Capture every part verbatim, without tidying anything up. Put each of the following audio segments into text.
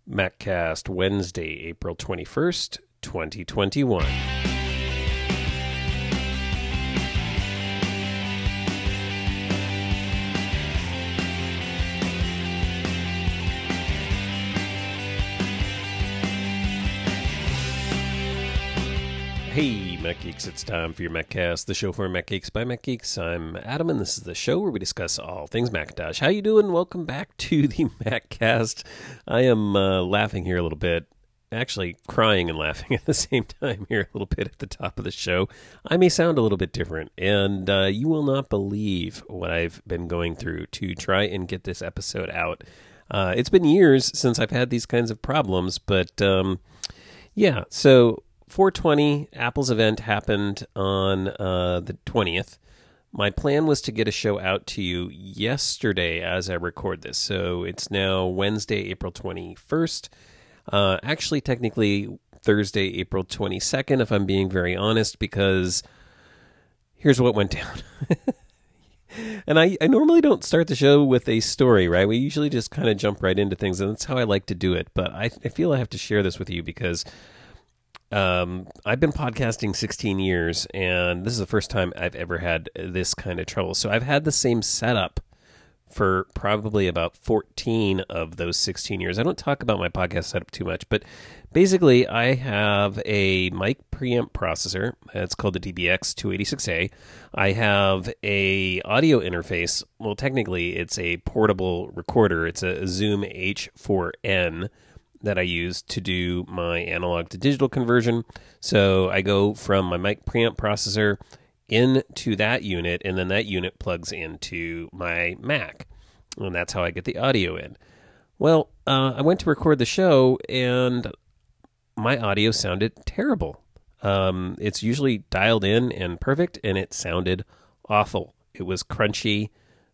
MacCast Wednesday, April twenty-first, twenty twenty-one. Hey, Mac Geeks, it's time for your MacCast, the show for Mac Geeks by Mac Geeks. I'm Adam, and this is the show where we discuss all things Macintosh. How you doing? Welcome back to the MacCast. I am uh, laughing here a little bit, actually crying and laughing at the same time here a little bit at the top of the show. I may sound a little bit different, and uh, you will not believe what I've been going through to try and get this episode out. Uh, it's been years since I've had these kinds of problems, but um, yeah, so four twenty, Apple's event happened on uh, the twentieth. My plan was to get a show out to you yesterday as I record this. So it's now Wednesday, April twenty-first. Uh, actually, technically, Thursday, April twenty-second, if I'm being very honest, because here's what went down. And I, I normally don't start the show with a story, right? We usually just kind of jump right into things, and that's how I like to do it. But I, I feel I have to share this with you because Um, I've been podcasting sixteen years, and this is the first time I've ever had this kind of trouble. So I've had the same setup for probably about fourteen of those sixteen years. I don't talk about my podcast setup too much, but basically I have a mic preamp processor. It's called the D B X two eighty-six A. I have a audio interface. Well, technically it's a portable recorder. It's a Zoom H four N that I use to do my analog to digital conversion. So I go from my mic preamp processor into that unit, and then that unit plugs into my Mac. And that's how I get the audio in. Well, uh, I went to record the show, and my audio sounded terrible. Um, it's usually dialed in and perfect, and it sounded awful. It was crunchy,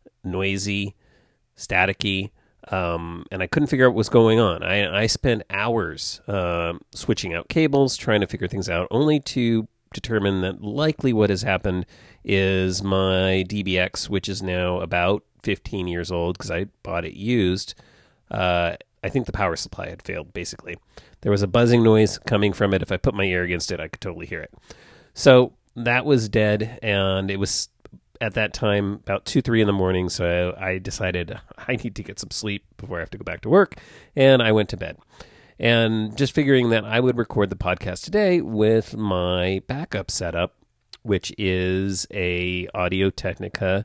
noisy, staticky. Um, and I couldn't figure out what was going on. I, I spent hours uh, switching out cables, trying to figure things out, only to determine that likely what has happened is my D B X, which is now about fifteen years old because I bought it used. Uh, I think the power supply had failed, basically. There was a buzzing noise coming from it. If I put my ear against it, I could totally hear it. So that was dead, and it was at that time about two, three in the morning, so I decided I need to get some sleep before I have to go back to work, and I went to bed. And just figuring that I would record the podcast today with my backup setup, which is a Audio-Technica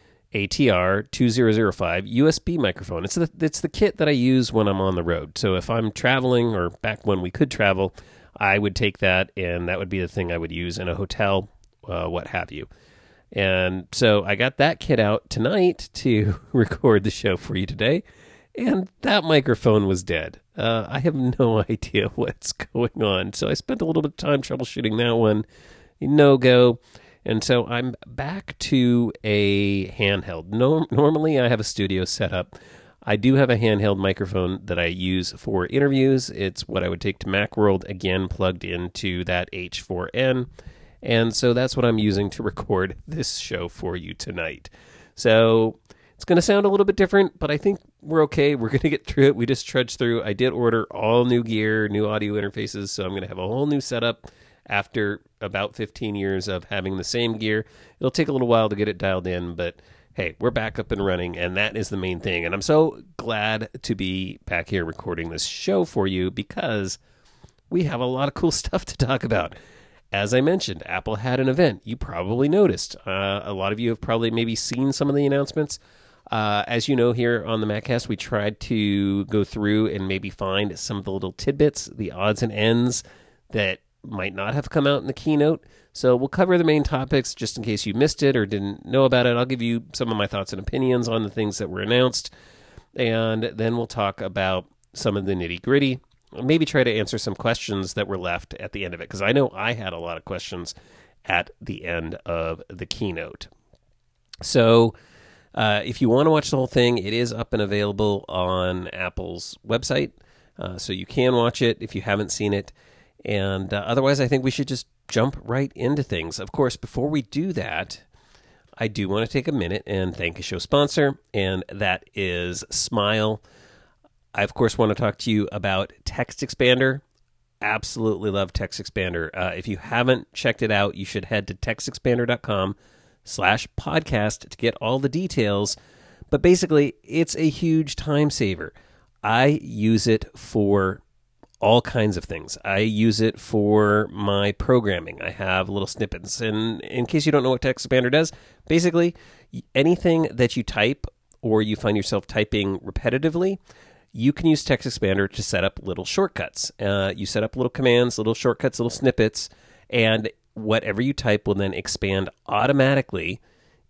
A T R two thousand five U S B microphone. It's the, it's the kit that I use when I'm on the road. So if I'm traveling, or back when we could travel, I would take that, and that would be the thing I would use in a hotel, uh, what have you. And so I got that kit out tonight to record the show for you today, and that microphone was dead. Uh, I have no idea what's going on, so I spent a little bit of time troubleshooting that one. No go. And so I'm back to a handheld. No, normally I have a studio set up. I do have a handheld microphone that I use for interviews. It's what I would take to Macworld, again plugged into that H four N. And so that's what I'm using to record this show for you tonight. So it's going to sound a little bit different, but I think we're okay. We're going to get through it. We just trudged through. I did order all new gear, new audio interfaces, so I'm going to have a whole new setup after about fifteen years of having the same gear. It'll take a little while to get it dialed in, but hey, we're back up and running, and that is the main thing. And I'm so glad to be back here recording this show for you because we have a lot of cool stuff to talk about. As I mentioned, Apple had an event. You probably noticed. Uh, a lot of you have probably maybe seen some of the announcements. Uh, as you know, here on the MacCast, we tried to go through and maybe find some of the little tidbits, the odds and ends that might not have come out in the keynote. So we'll cover the main topics just in case you missed it or didn't know about it. I'll give you some of my thoughts and opinions on the things that were announced. And then we'll talk about some of the nitty-gritty. Maybe try to answer some questions that were left at the end of it, because I know I had a lot of questions at the end of the keynote. So uh, if you want to watch the whole thing, it is up and available on Apple's website, uh, so you can watch it if you haven't seen it. And uh, otherwise, I think we should just jump right into things. Of course, before we do that, I do want to take a minute and thank a show sponsor, and that is Smile. I, of course, want to talk to you about Text Expander. Absolutely love Text Expander. Uh, if you haven't checked it out, you should head to textexpander.com slash podcast to get all the details. But basically, it's a huge time saver. I use it for all kinds of things. I use it for my programming. I have little snippets. And in case you don't know what Text Expander does, basically anything that you type or you find yourself typing repetitively, you can use Text Expander to set up little shortcuts. Uh, you set up little commands, little shortcuts, little snippets, and whatever you type will then expand automatically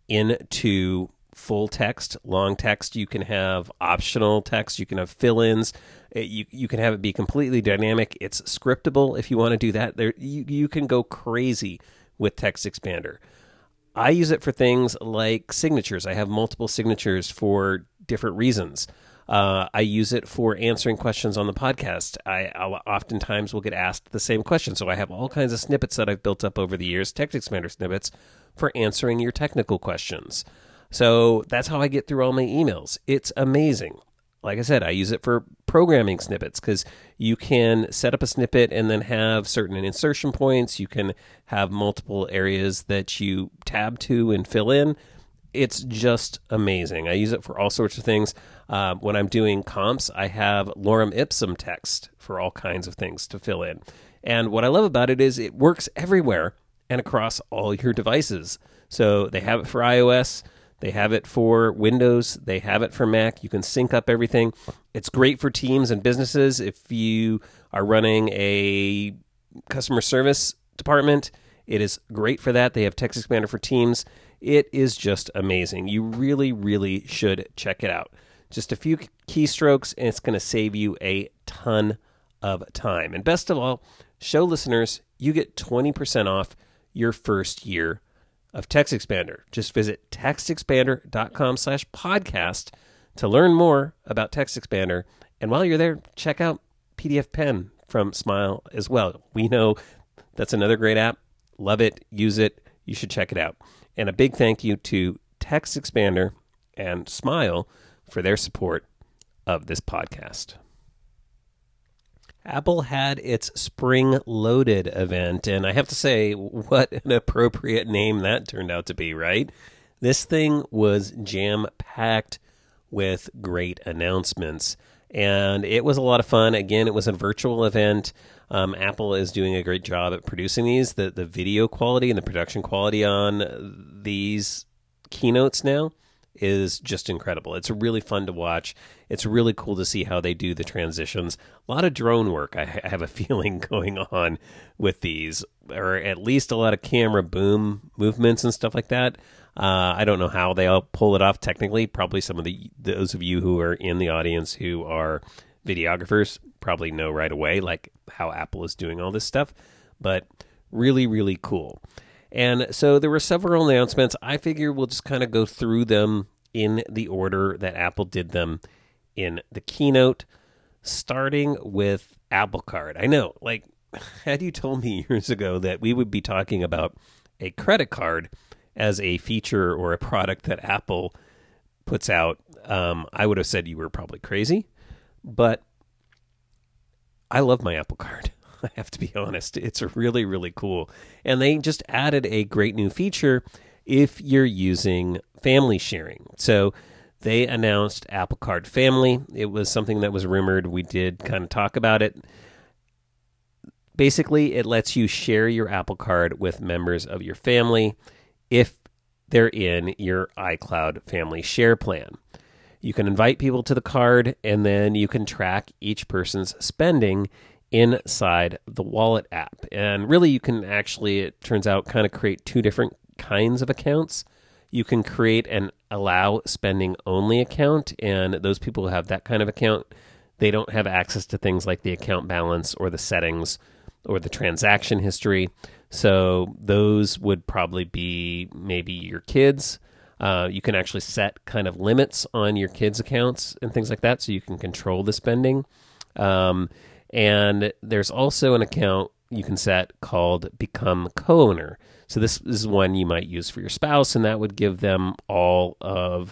into full text, long text. You can have optional text. You can have fill-ins. You you can have it be completely dynamic. It's scriptable if you want to do that. There you, you can go crazy with Text Expander. I use it for things like signatures. I have multiple signatures for different reasons. Uh, I use it for answering questions on the podcast. I I'll, oftentimes will get asked the same question. So I have all kinds of snippets that I've built up over the years, Text Expander snippets, for answering your technical questions. So that's how I get through all my emails. It's amazing. Like I said, I use it for programming snippets because you can set up a snippet and then have certain insertion points. You can have multiple areas that you tab to and fill in. It's just amazing. I use it for all sorts of things. Uh, when I'm doing comps, I have lorem ipsum text for all kinds of things to fill in. And what I love about it is it works everywhere and across all your devices. So they have it for iOS. They have it for Windows. They have it for Mac. You can sync up everything. It's great for teams and businesses. If you are running a customer service department, it is great for that. They have Text Expander for Teams. It is just amazing. You really, really should check it out. Just a few keystrokes, and it's going to save you a ton of time. And best of all, show listeners you get twenty percent off your first year of Text Expander. Just visit textexpander.com slash podcast to learn more about Text Expander. And while you're there, check out P D F Pen from Smile as well. We know that's another great app. Love it. Use it. You should check it out. And a big thank you to Text Expander and Smile for their support of this podcast. Apple had its Spring Loaded event, and I have to say, what an appropriate name that turned out to be, right? This thing was jam-packed with great announcements, and it was a lot of fun. Again, it was a virtual event. Um, Apple is doing a great job at producing these. The, the video quality and the production quality on these keynotes now is just incredible. It's really fun to watch. It's really cool to see how they do the transitions. A lot of drone work, I, I have a feeling, going on with these, or at least a lot of camera boom movements and stuff like that. Uh, I don't know how they all pull it off technically. Probably some of the those of you who are in the audience who are videographers probably know right away, like how Apple is doing all this stuff. But really, really cool. And so there were several announcements. I figure we'll just kind of go through them in the order that Apple did them in the keynote, starting with Apple Card. I know, like, had you told me years ago that we would be talking about a credit card as a feature or a product that Apple puts out, um, I would have said you were probably crazy. But I love my Apple Card. I have to be honest. It's really, really cool. And they just added a great new feature if you're using family sharing. So they announced Apple Card Family. It was something that was rumored. We did kind of talk about it. Basically, it lets you share your Apple Card with members of your family if they're in your iCloud Family Share plan. You can invite people to the card, and then you can track each person's spending inside the Wallet app. And really, you can actually, it turns out, kind of create two different kinds of accounts. You can create an allow spending only account, and those people who have that kind of account, they don't have access to things like the account balance or the settings or the transaction history. So those would probably be maybe your kids. Uh, you can actually set kind of limits on your kids' accounts and things like that, so you can control the spending. Um, and there's also an account you can set called Become Co-Owner. So this is one you might use for your spouse, and that would give them all of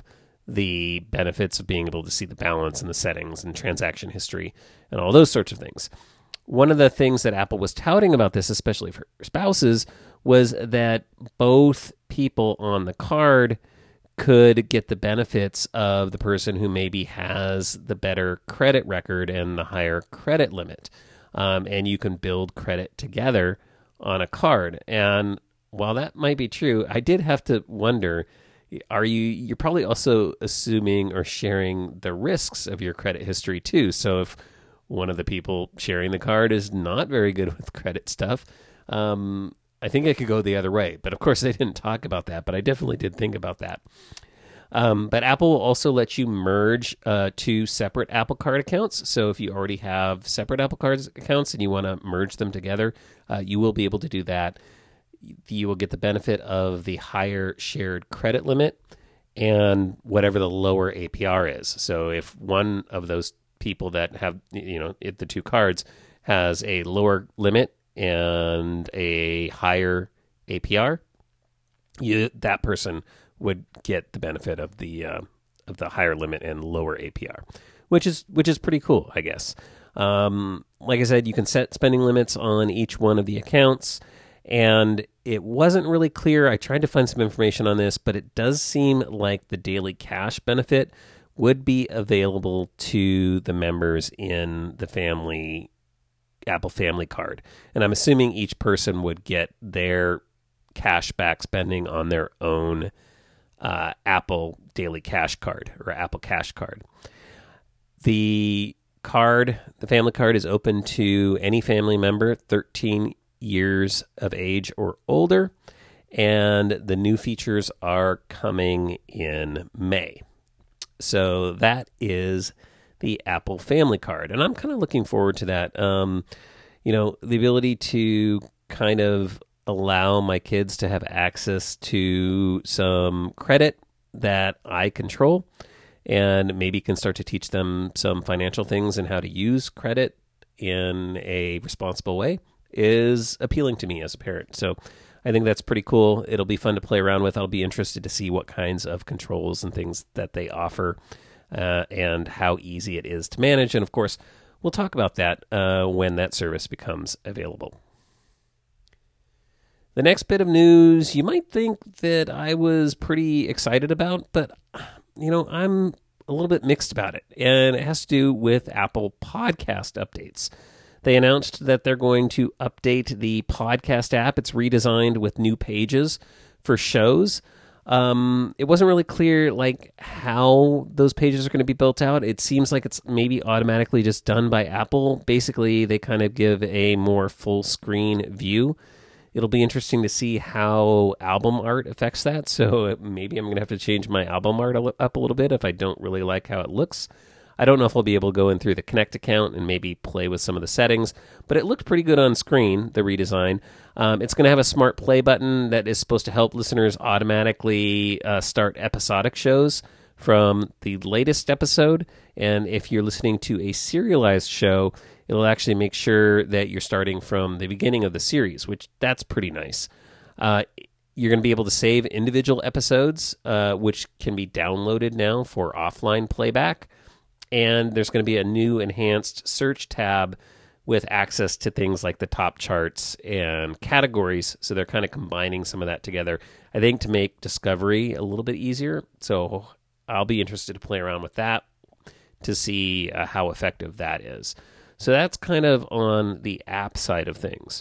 the benefits of being able to see the balance and the settings and transaction history and all those sorts of things. One of the things that Apple was touting about this, especially for spouses, was that both people on the card could get the benefits of the person who maybe has the better credit record and the higher credit limit. Um, and you can build credit together on a card. And while that might be true, I did have to wonder, are you, you're probably also assuming or sharing the risks of your credit history too. So if one of the people sharing the card is not very good with credit stuff, um, I think it could go the other way. But of course, they didn't talk about that, but I definitely did think about that. Um, but Apple will also let you merge uh, two separate Apple Card accounts. So if you already have separate Apple Card accounts and you want to merge them together, uh, you will be able to do that. You will get the benefit of the higher shared credit limit and whatever the lower A P R is. So if one of those people that have, you know, it, the two cards has a lower limit and a higher A P R, you, that person would get the benefit of the uh, of the higher limit and lower A P R, which is which is pretty cool, I guess. Um, like I said, you can set spending limits on each one of the accounts, and it wasn't really clear. I tried to find some information on this, but it does seem like the daily cash benefit would be available to the members in the family Apple Family Card, and I'm assuming each person would get their cash back spending on their own Uh, Apple Daily Cash Card or Apple Cash Card. The card, the family card, is open to any family member thirteen years of age or older, and the new features are coming in May. So that is the Apple Family Card, and I'm kind of looking forward to that. Um, you know, the ability to kind of allow my kids to have access to some credit that I control, and maybe can start to teach them some financial things and how to use credit in a responsible way is appealing to me as a parent. So I think that's pretty cool. It'll be fun to play around with. I'll be interested to see what kinds of controls and things that they offer uh, and how easy it is to manage. And of course, we'll talk about that uh, when that service becomes available. The next bit of news you might think that I was pretty excited about, but, you know, I'm a little bit mixed about it, and it has to do with Apple Podcast updates. They announced that they're going to update the podcast app. It's redesigned with new pages for shows. Um, it wasn't really clear, like, how those pages are going to be built out. It seems like it's maybe automatically just done by Apple. Basically, they kind of give a more full-screen view. It'll be interesting to see how album art affects that. So maybe I'm going to have to change my album art up a little bit if I don't really like how it looks. I don't know if I'll be able to go in through the Connect account and maybe play with some of the settings, but it looked pretty good on screen, the redesign. Um, it's going to have a smart play button that is supposed to help listeners automatically uh, start episodic shows from the latest episode. And if you're listening to a serialized show, it'll actually make sure that you're starting from the beginning of the series, which that's pretty nice. Uh, you're going to be able to save individual episodes, uh, which can be downloaded now for offline playback. And there's going to be a new enhanced search tab with access to things like the top charts and categories. So they're kind of combining some of that together, I think, to make discovery a little bit easier. So I'll be interested to play around with that to see uh, how effective that is. So that's kind of on the app side of things.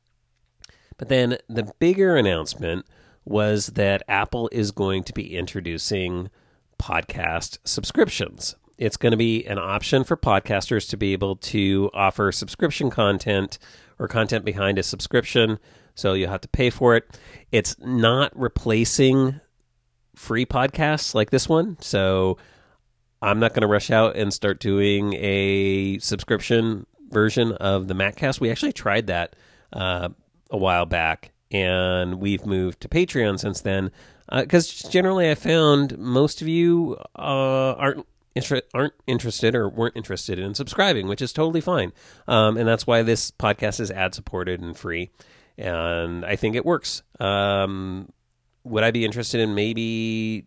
But then the bigger announcement was that Apple is going to be introducing podcast subscriptions. It's going to be an option for podcasters to be able to offer subscription content or content behind a subscription. So you'll have to pay for it. It's not replacing free podcasts like this one. So I'm not going to rush out and start doing a subscription version of the MacCast. We actually tried that uh, a while back, and we've moved to Patreon since then. Because uh, generally, I found most of you uh, aren't inter- aren't interested or weren't interested in subscribing, which is totally fine. Um, and that's why this podcast is ad supported and free, and I think it works. Um, would I be interested in maybe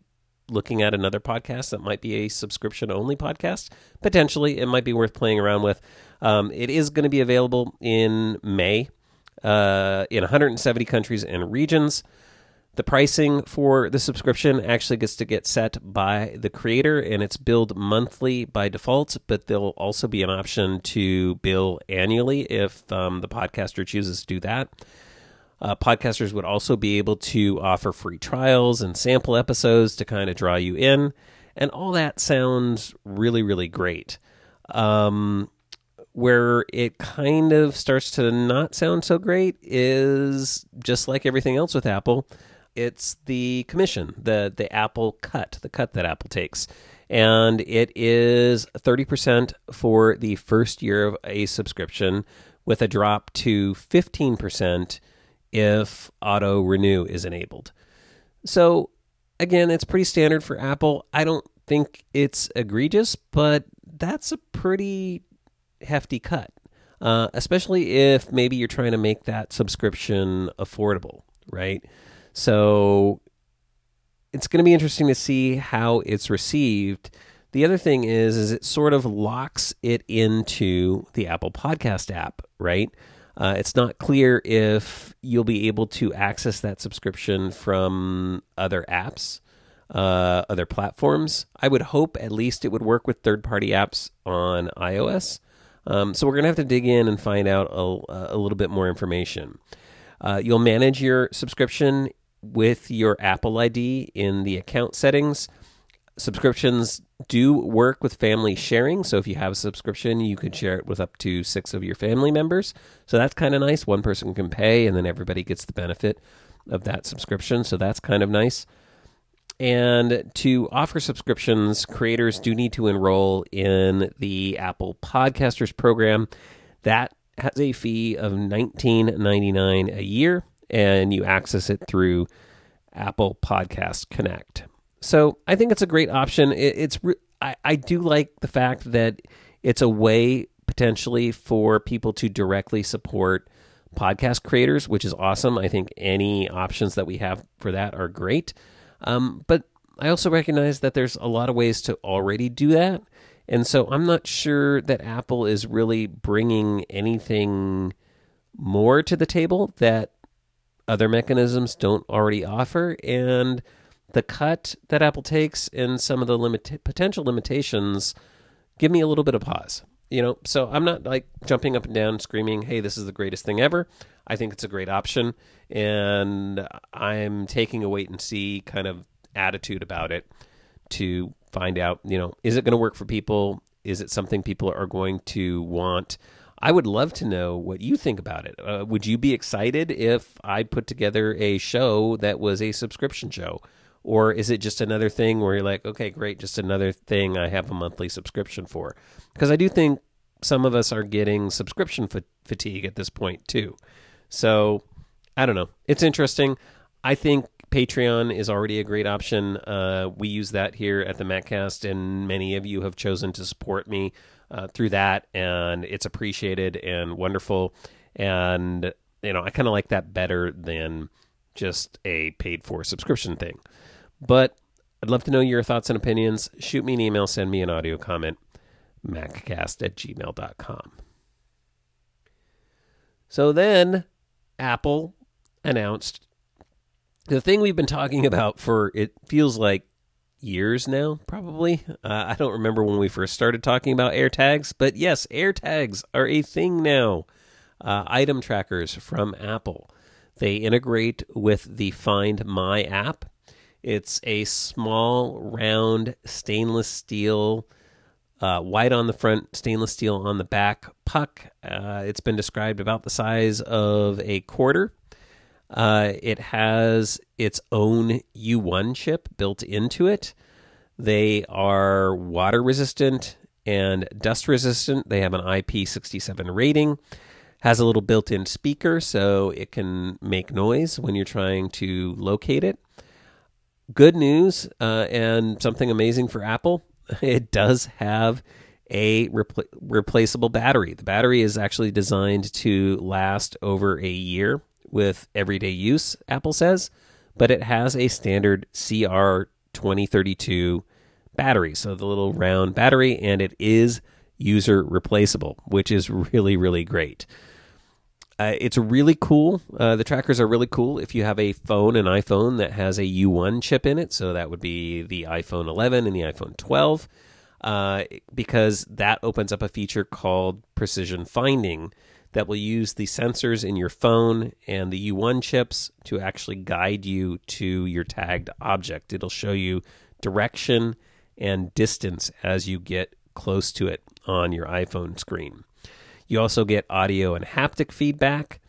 looking at another podcast that might be a subscription-only podcast, potentially it might be worth playing around with. Um, it is going to be available in May uh, in one hundred seventy countries and regions. The pricing for the subscription actually gets to get set by the creator, and it's billed monthly by default, but there'll also be an option to bill annually if um, the podcaster chooses to do that. Uh, podcasters would also be able to offer free trials and sample episodes to kind of draw you in, and all that sounds really, really great. Um, where it kind of starts to not sound so great is, just like everything else with Apple, it's the commission, the the Apple cut, the cut that Apple takes. And it is thirty percent for the first year of a subscription, with a drop to fifteen percent if auto renew is enabled. So again, it's pretty standard for Apple. I don't think it's egregious, but that's a pretty hefty cut, uh, especially if maybe you're trying to make that subscription affordable, right? So it's going to be interesting to see how it's received. The other thing is, is it sort of locks it into the Apple Podcast app, right? Uh, it's not clear if you'll be able to access that subscription from other apps, uh, other platforms. I would hope at least it would work with third-party apps on iOS. Um, so we're going to have to dig in and find out a, a little bit more information. Uh, you'll manage your subscription with your Apple I D in the account settings. Subscriptions do work with family sharing, so if you have a subscription, you could share it with up to six of your family members. So that's kind of nice. One person can pay, and then everybody gets the benefit of that subscription, so that's kind of nice. And to offer subscriptions, creators do need to enroll in the Apple Podcasters program. That has a fee of nineteen ninety-nine dollars a year, and you access it through Apple Podcast Connect. So I think it's a great option. It, it's re- I, I do like the fact that it's a way potentially for people to directly support podcast creators, which is awesome. I think any options that we have for that are great. Um, but I also recognize that there's a lot of ways to already do that. And so I'm not sure that Apple is really bringing anything more to the table that other mechanisms don't already offer. And the cut that Apple takes and some of the limit- potential limitations give me a little bit of pause. You know, so I'm not like jumping up and down screaming, hey, this is the greatest thing ever. I think it's a great option, and I'm taking a wait and see kind of attitude about it to find out, you know, is it going to work for people? Is it something people are going to want? I would love to know what you think about it. Uh, would you be excited if I put together a show that was a subscription show? Or is it just another thing where you're like, okay, great, just another thing I have a monthly subscription for? Because I do think some of us are getting subscription fa- fatigue at this point too. So I don't know. It's interesting. I think Patreon is already a great option. Uh, we use that here at the MacCast, and many of you have chosen to support me uh, through that, and it's appreciated and wonderful. And, you know, I kind of like that better than just a paid-for subscription thing. But I'd love to know your thoughts and opinions. Shoot me an email, send me an audio comment, maccast at gmail dot com. So then Apple announced the thing we've been talking about for, it feels like years now, probably. Uh, I don't remember when we first started talking about AirTags, but yes, AirTags are a thing now. Uh, item trackers from Apple. They integrate with the Find My app. It's a small, round, stainless steel, uh, white on the front, stainless steel on the back puck. Uh, it's been described about the size of a quarter. Uh, it has its own U one chip built into it. They are water resistant and dust resistant. They have an I P sixty-seven rating. Has a little built-in speaker so it can make noise when you're trying to locate it. Good news, uh, and something amazing for Apple, it does have a repl- replaceable battery. The battery is actually designed to last over a year with everyday use, Apple says, but it has a standard C R twenty thirty-two battery, so the little round battery, and it is user replaceable, which is really, really great. Uh, it's really cool. Uh, the trackers are really cool if you have a phone, an iPhone that has a U one chip in it. So that would be the iPhone eleven and the iPhone twelve, uh, because that opens up a feature called precision finding that will use the sensors in your phone and the U one chips to actually guide you to your tagged object. It'll show you direction and distance as you get close to it on your iPhone screen. You also get audio and haptic feedback.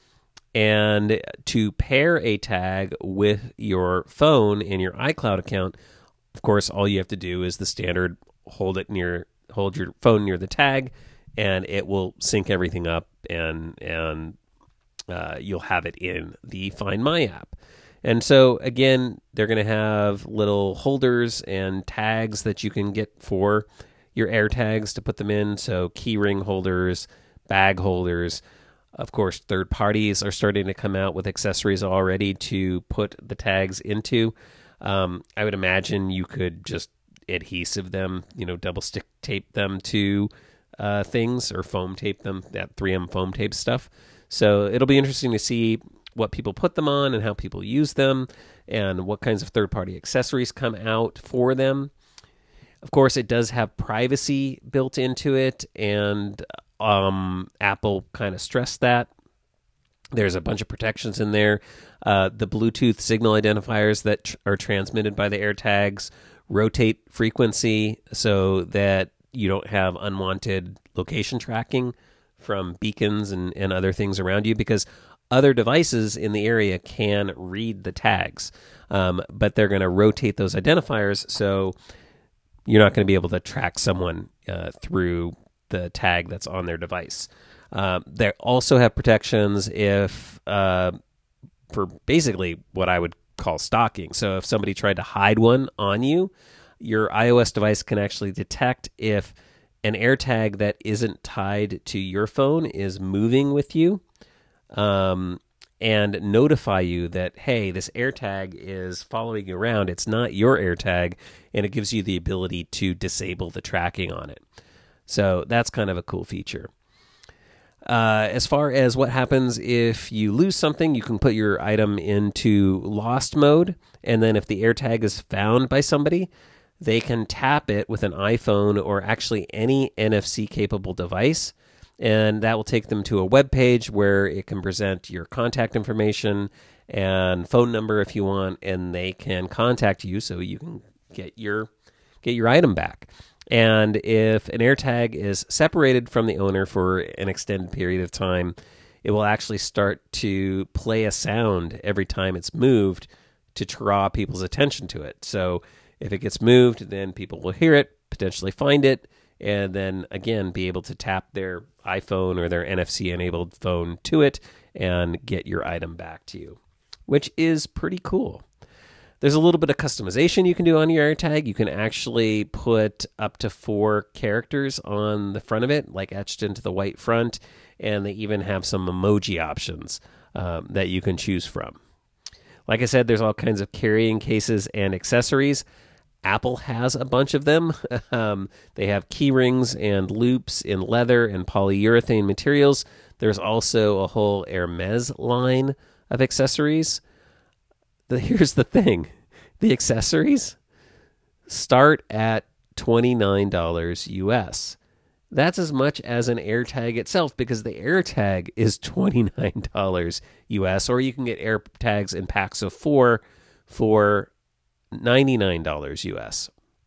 And to pair a tag with your phone and your iCloud account, of course, all you have to do is the standard hold it near, hold your phone near the tag, and it will sync everything up, and and uh, you'll have it in the Find My app. And so, again, they're going to have little holders and tags that you can get for your AirTags to put them in. So key ring holders, bag holders. Of course, third parties are starting to come out with accessories already to put the tags into. Um, I would imagine you could just adhesive them, you know, double stick tape them to uh, things, or foam tape them, that three M foam tape stuff. So it'll be interesting to see what people put them on and how people use them, and what kinds of third-party accessories come out for them. Of course, it does have privacy built into it, and um, Apple kind of stressed that. There's a bunch of protections in there. Uh, the Bluetooth signal identifiers that tr- are transmitted by the AirTags rotate frequency so that you don't have unwanted location tracking from beacons and, and other things around you, because other devices in the area can read the tags, um, but they're going to rotate those identifiers, so you're not going to be able to track someone uh, through the tag that's on their device. Uh, they also have protections if uh, for basically what I would call stalking. So if somebody tried to hide one on you, your iOS device can actually detect if an AirTag that isn't tied to your phone is moving with you, um, and notify you that, hey, this AirTag is following you around. It's not your AirTag, and it gives you the ability to disable the tracking on it. So that's kind of a cool feature. Uh, as far as what happens if you lose something, you can put your item into lost mode, and then if the AirTag is found by somebody, they can tap it with an iPhone or actually any N F C-capable device, and that will take them to a web page where it can present your contact information and phone number if you want, and they can contact you so you can get your get your item back. And if an AirTag is separated from the owner for an extended period of time, it will actually start to play a sound every time it's moved to draw people's attention to it. So if it gets moved, then people will hear it, potentially find it, and then, again, be able to tap their iPhone or their N F C-enabled phone to it and get your item back to you, which is pretty cool. There's a little bit of customization you can do on your AirTag. You can actually put up to four characters on the front of it, like etched into the white front, and they even have some emoji options um, that you can choose from. Like I said, there's all kinds of carrying cases and accessories. Apple has a bunch of them. um, they have key rings and loops in leather and polyurethane materials. There's also a whole Hermes line of accessories. The, here's the thing. The accessories start at twenty-nine dollars U S. That's as much as an AirTag itself, because the AirTag is twenty-nine dollars U S, or you can get AirTags in packs of four for ninety-nine dollars U S.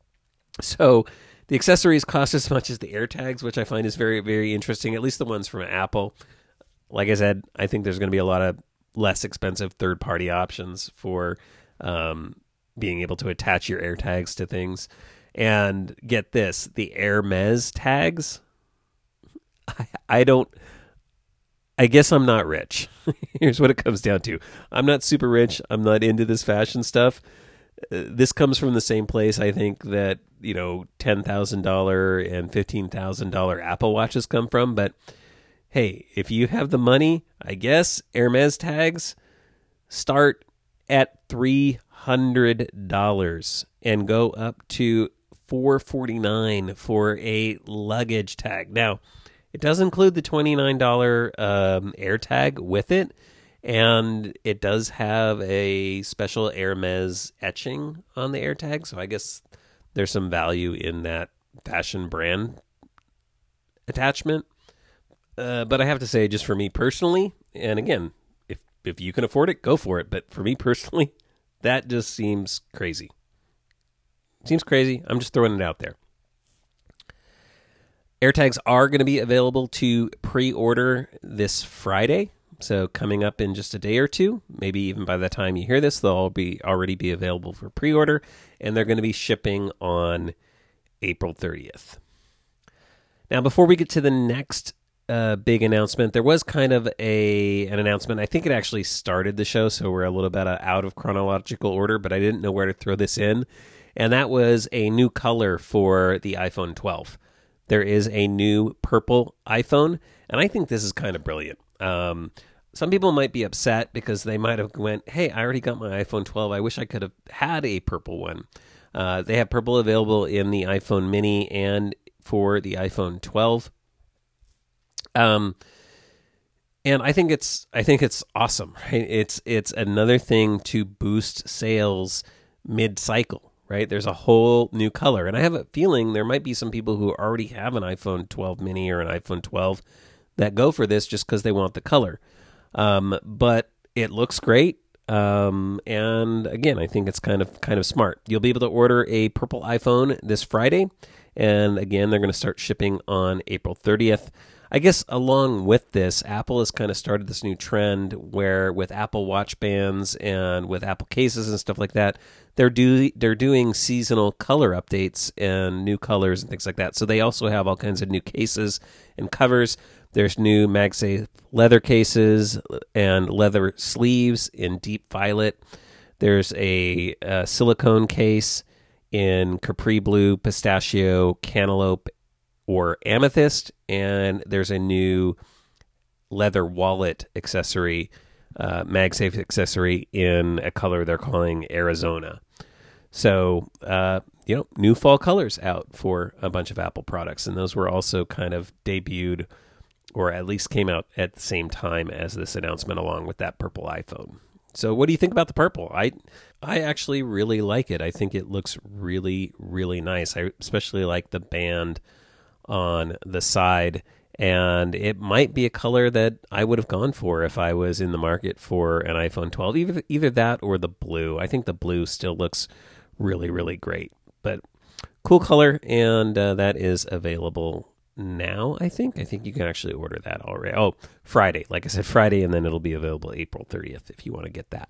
So the accessories cost as much as the AirTags, which I find is very, very interesting, at least the ones from Apple. Like I said, I think there's going to be a lot of less expensive third-party options for um, being able to attach your AirTags to things. And get this, the Hermes tags, I, I don't, I guess I'm not rich. Here's what it comes down to. I'm not super rich. I'm not into this fashion stuff. Uh, this comes from the same place, I think, that, you know, ten thousand dollars and fifteen thousand dollars Apple Watches come from. But hey, if you have the money, I guess Hermes tags start at three hundred dollars and go up to four forty-nine for a luggage tag. Now, it does include the twenty-nine dollars um, air tag with it, and it does have a special Hermes etching on the air tag, so I guess there's some value in that fashion brand attachment. Uh, but I have to say, just for me personally, and again, if if you can afford it, go for it. But for me personally, that just seems crazy. Seems crazy. I'm just throwing it out there. AirTags are going to be available to pre-order this Friday. So coming up in just a day or two, maybe even by the time you hear this, they'll all be already be available for pre-order, and they're going to be shipping on April thirtieth. Now, before we get to the next uh, big announcement, there was kind of a an announcement. I think it actually started the show, so we're a little bit out of chronological order, but I didn't know where to throw this in, and that was a new color for the iPhone twelve. There is a new purple iPhone, and I think this is kind of brilliant. Um, some people might be upset because they might have went, hey, I already got my iPhone twelve. I wish I could have had a purple one. Uh, they have purple available in the iPhone mini and for the iPhone twelve. Um, and I think it's I think it's awesome. Right? It's it's another thing to boost sales mid-cycle. Right? There's a whole new color. And I have a feeling there might be some people who already have an iPhone twelve mini or an iPhone twelve that go for this just because they want the color. Um, but it looks great. Um, and again, I think it's kind of kind of smart. You'll be able to order a purple iPhone this Friday. And again, they're going to start shipping on April thirtieth. I guess along with this, Apple has kind of started this new trend where with Apple Watch bands and with Apple cases and stuff like that, they're do they're doing seasonal color updates and new colors and things like that. So they also have all kinds of new cases and covers. There's new MagSafe leather cases and leather sleeves in deep violet. There's a, a silicone case in capri blue, pistachio, cantaloupe, or amethyst, and there's a new leather wallet accessory, uh, MagSafe accessory in a color they're calling Arizona. So, uh, you know, new fall colors out for a bunch of Apple products, and those were also kind of debuted, or at least came out at the same time as this announcement, along with that purple iPhone. So what do you think about the purple? I I actually really like it. I think it looks really, really nice. I especially like the band on the side, and it might be a color that I would have gone for if I was in the market for an iPhone twelve, either, either that or the blue. I think the blue still looks really, really great, but cool color, and uh, that is available now, I think. I think you can actually order that already. Oh, Friday. Like I said, Friday, and then it'll be available April thirtieth if you want to get that.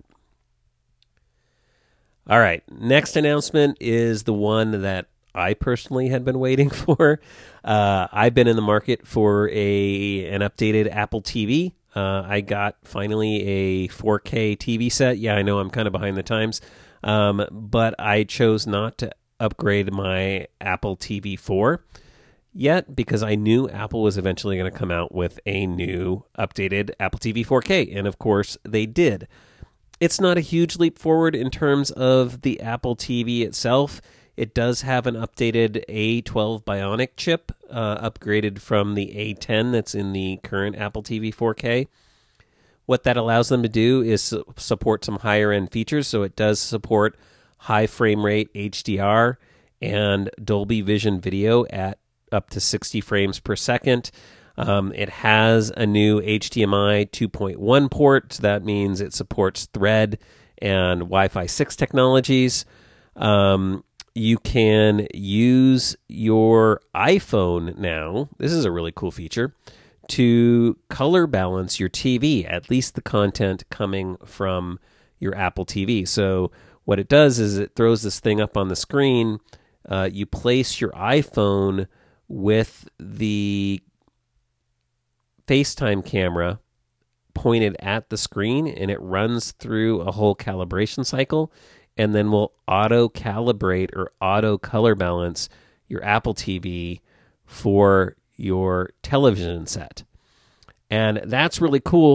All right, next announcement is the one that I personally had been waiting for. Uh, I've been in the market for a an updated Apple T V. Uh, I got finally a four K T V set. Yeah, I know I'm kind of behind the times, um, but I chose not to upgrade my Apple T V four yet because I knew Apple was eventually going to come out with a new updated Apple T V four K, and of course they did. It's not a huge leap forward in terms of the Apple T V itself. It does have an updated A twelve Bionic chip, uh, upgraded from the A ten that's in the current Apple T V four K. What that allows them to do is su- support some higher-end features, so it does support high frame rate H D R and Dolby Vision video at up to sixty frames per second. Um, it has a new H D M I two point one port, so that means it supports Thread and Wi-Fi six technologies. Um, you can use your iPhone now, this is a really cool feature, to color balance your T V, at least the content coming from your Apple T V. So what it does is it throws this thing up on the screen. Uh, you place your iPhone with the FaceTime camera pointed at the screen, and it runs through a whole calibration cycle, and then will auto-calibrate or auto-color balance your Apple T V for your television set. And that's really cool.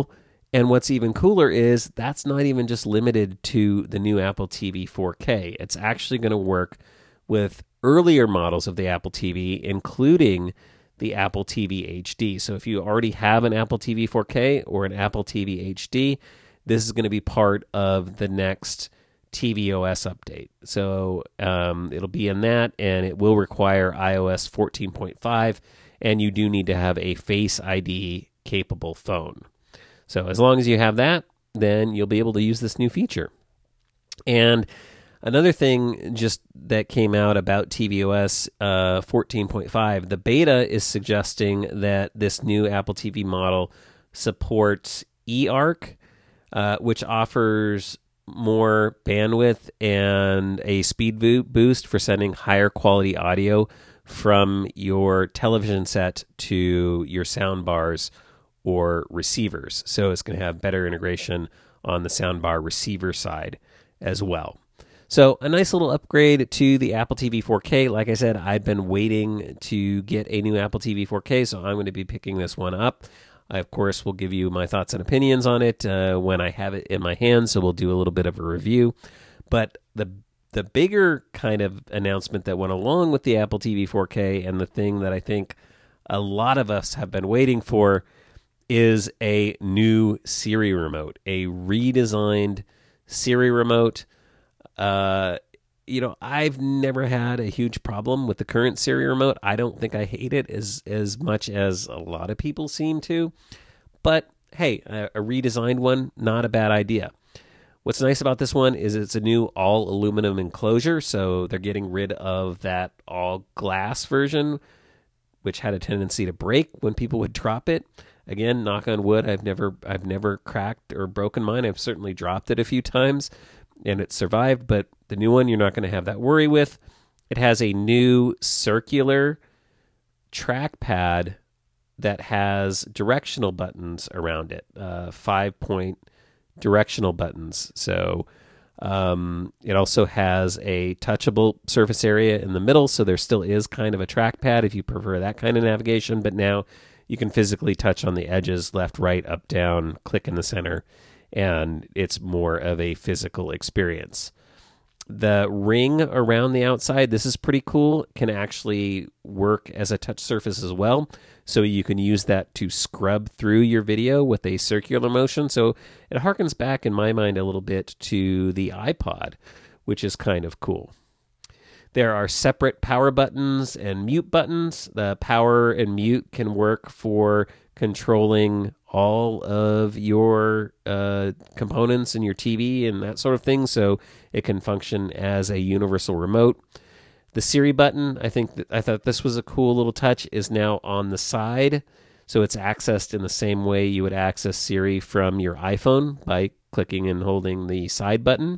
And what's even cooler is that's not even just limited to the new Apple T V four K. It's actually going to work with earlier models of the Apple T V, including the Apple T V H D. So if you already have an Apple T V four K or an Apple T V H D, this is going to be part of the next tvOS update. So um, it'll be in that, and it will require i O S fourteen point five, and you do need to have a Face I D capable phone. So as long as you have that, then you'll be able to use this new feature. And another thing just that came out about tvOS uh, fourteen point five, the beta is suggesting that this new Apple T V model supports eARC, uh, which offers more bandwidth and a speed boost for sending higher quality audio from your television set to your sound bars or receivers. So it's going to have better integration on the soundbar receiver side as well. So a nice little upgrade to the Apple T V four K. Like I said, I've been waiting to get a new Apple T V four K, so I'm going to be picking this one up. I, of course, will give you my thoughts and opinions on it uh, when I have it in my hands, so we'll do a little bit of a review. But the the bigger kind of announcement that went along with the Apple T V four K, and the thing that I think a lot of us have been waiting for, is a new Siri remote, a redesigned Siri remote. Uh, you know, I've never had a huge problem with the current Siri remote. I don't think I hate it as as much as a lot of people seem to. But hey, a, a redesigned one, not a bad idea. What's nice about this one is it's a new all aluminum enclosure, so they're getting rid of that all glass version, which had a tendency to break when people would drop it. Again, knock on wood, I've never I've never cracked or broken mine. I've certainly dropped it a few times, and it survived, but the new one you're not going to have that worry with. It has a new circular trackpad that has directional buttons around it, uh, five-point directional buttons. So um, it also has a touchable surface area in the middle, so there still is kind of a trackpad if you prefer that kind of navigation, but now you can physically touch on the edges, left, right, up, down, click in the center, and it's more of a physical experience. The ring around the outside, this is pretty cool, can actually work as a touch surface as well. So you can use that to scrub through your video with a circular motion. So it harkens back, in my mind, a little bit to the iPod, which is kind of cool. There are separate power buttons and mute buttons. The power and mute can work for controlling all of your uh, components in your T V and that sort of thing, so it can function as a universal remote. The Siri button, I think that, I thought this was a cool little touch, is now on the side, so it's accessed in the same way you would access Siri from your iPhone by clicking and holding the side button.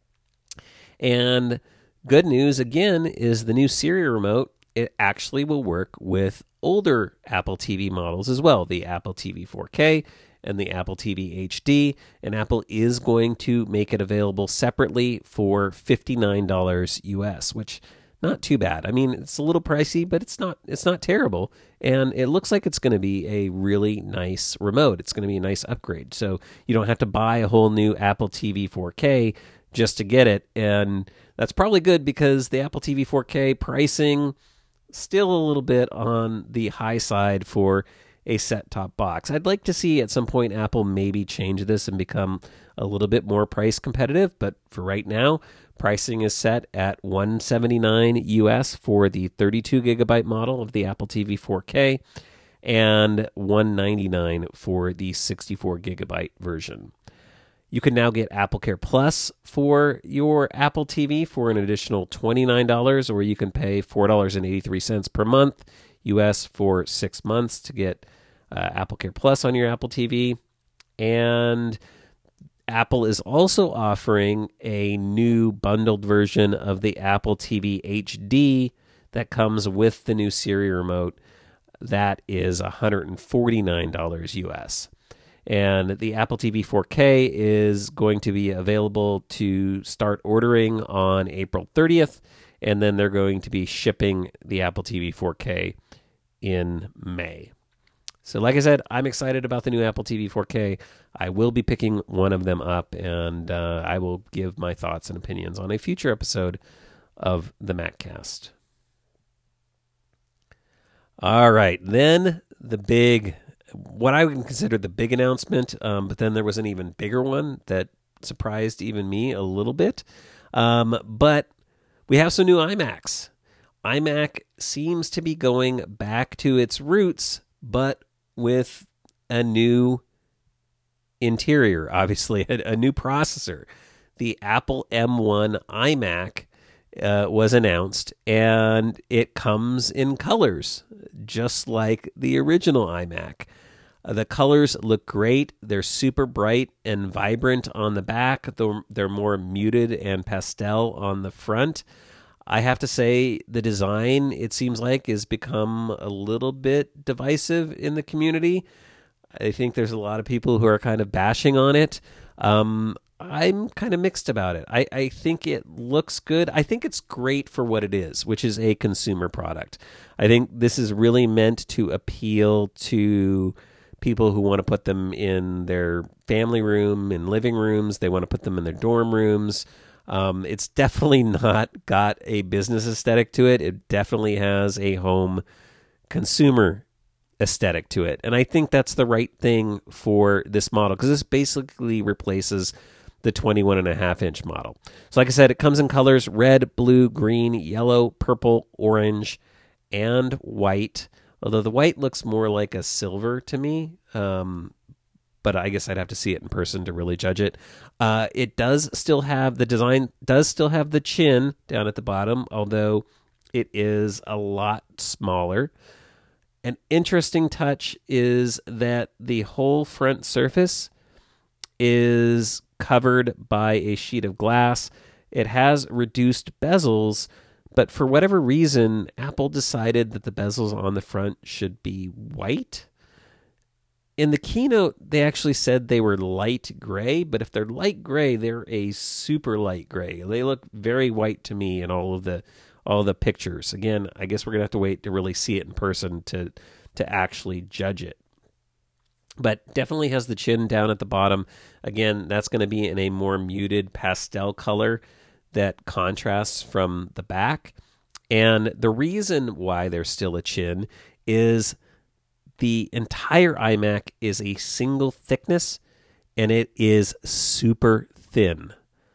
And good news, again, is the new Siri remote, it actually will work with older Apple T V models as well, the Apple T V four K and the Apple T V H D, and Apple is going to make it available separately for fifty-nine dollars U S, which not too bad. I mean, it's a little pricey, but it's not it's not terrible, and it looks like it's going to be a really nice remote. It's going to be a nice upgrade, so you don't have to buy a whole new Apple T V four K just to get it, and that's probably good because the Apple T V four K pricing still a little bit on the high side for a set-top box. I'd like to see at some point Apple maybe change this and become a little bit more price competitive, but for right now, pricing is set at one hundred seventy-nine dollars U S for the thirty-two gigabyte model of the Apple T V four K and one hundred ninety-nine dollars for the sixty-four gigabyte version. You can now get AppleCare Plus for your Apple T V for an additional twenty-nine dollars, or you can pay four dollars and eighty-three cents per month U S for six months to get uh, AppleCare Plus on your Apple T V. And Apple is also offering a new bundled version of the Apple T V H D that comes with the new Siri remote. That is one hundred forty-nine dollars U S. And the Apple T V four K is going to be available to start ordering on April thirtieth, and then they're going to be shipping the Apple T V four K in May. So like I said, I'm excited about the new Apple T V four K. I will be picking one of them up, and uh, I will give my thoughts and opinions on a future episode of the MacCast. All right, then the big, what I would consider the big announcement, um, but then there was an even bigger one that surprised even me a little bit. Um, but we have some new iMacs. iMac seems to be going back to its roots, but with a new interior, obviously, a, a new processor. The Apple M one iMac uh, was announced, and it comes in colors, just like the original iMac. Uh, the colors look great. They're super bright and vibrant on the back. They're, they're more muted and pastel on the front. I have to say the design, it seems like, has become a little bit divisive in the community. I think there's a lot of people who are kind of bashing on it. Um, I'm kind of mixed about it. I, I think it looks good. I think it's great for what it is, which is a consumer product. I think this is really meant to appeal to people who want to put them in their family room, in living rooms. They want to put them in their dorm rooms. Um, it's definitely not got a business aesthetic to it. It definitely has a home consumer aesthetic to it. And I think that's the right thing for this model, because this basically replaces the twenty-one and a half inch model. So like I said, it comes in colors red, blue, green, yellow, purple, orange, and white. Although the white looks more like a silver to me. Um, but I guess I'd have to see it in person to really judge it. Uh, it does still have, the design does still have the chin down at the bottom, although it is a lot smaller. An interesting touch is that the whole front surface is covered by a sheet of glass. It has reduced bezels, but for whatever reason, Apple decided that the bezels on the front should be white. In the keynote, they actually said they were light gray, but if they're light gray, they're a super light gray. They look very white to me in all of the all the pictures. Again, I guess we're going to have to wait to really see it in person to to actually judge it. But definitely has the chin down at the bottom. Again, that's going to be in a more muted pastel color that contrasts from the back. And the reason why there's still a chin is the entire iMac is a single thickness, and it is super thin.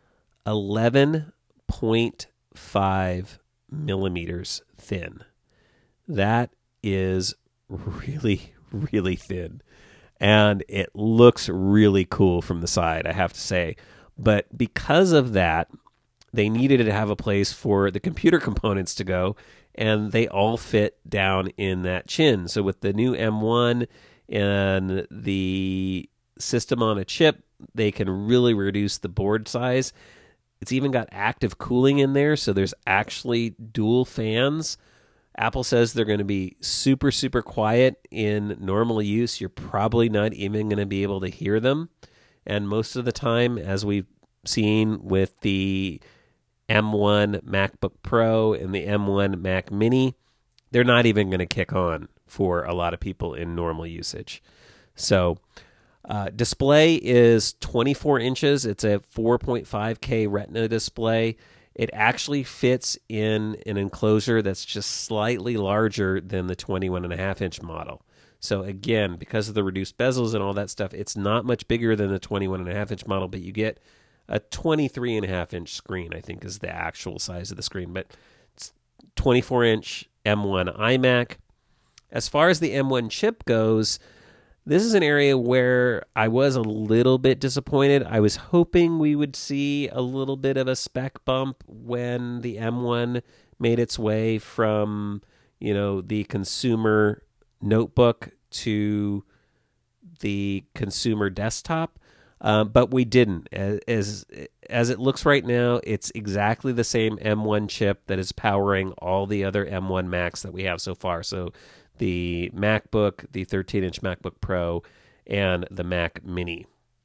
eleven point five millimeters thin. That is really, really thin. And it looks really cool from the side, I have to say. But because of that, they needed to have a place for the computer components to go, and they all fit down in that chin. So with the new M one and the system on a chip, they can really reduce the board size. It's even got active cooling in there, so there's actually dual fans. Apple says they're going to be super, super quiet in normal use. You're probably not even going to be able to hear them. And most of the time, as we've seen with the M one MacBook Pro and the M one Mac Mini, they're not even going to kick on for a lot of people in normal usage. So uh, display is twenty-four inches. It's a four point five K Retina display. It actually fits in an enclosure that's just slightly larger than the twenty-one and a half inch model. So again, because of the reduced bezels and all that stuff, it's not much bigger than the twenty-one and a half inch model, but you get a twenty-three and a half inch screen, I think is the actual size of the screen, but it's twenty-four inch M one iMac. As far as the M one chip goes, this is an area where I was a little bit disappointed. I was hoping we would see a little bit of a spec bump when the M one made its way from, you know, the consumer notebook to the consumer desktop. Um, but we didn't. As as it looks right now, it's exactly the same M one chip that is powering all the other M one Macs that we have so far. So the MacBook, the thirteen inch MacBook Pro, and the Mac Mini.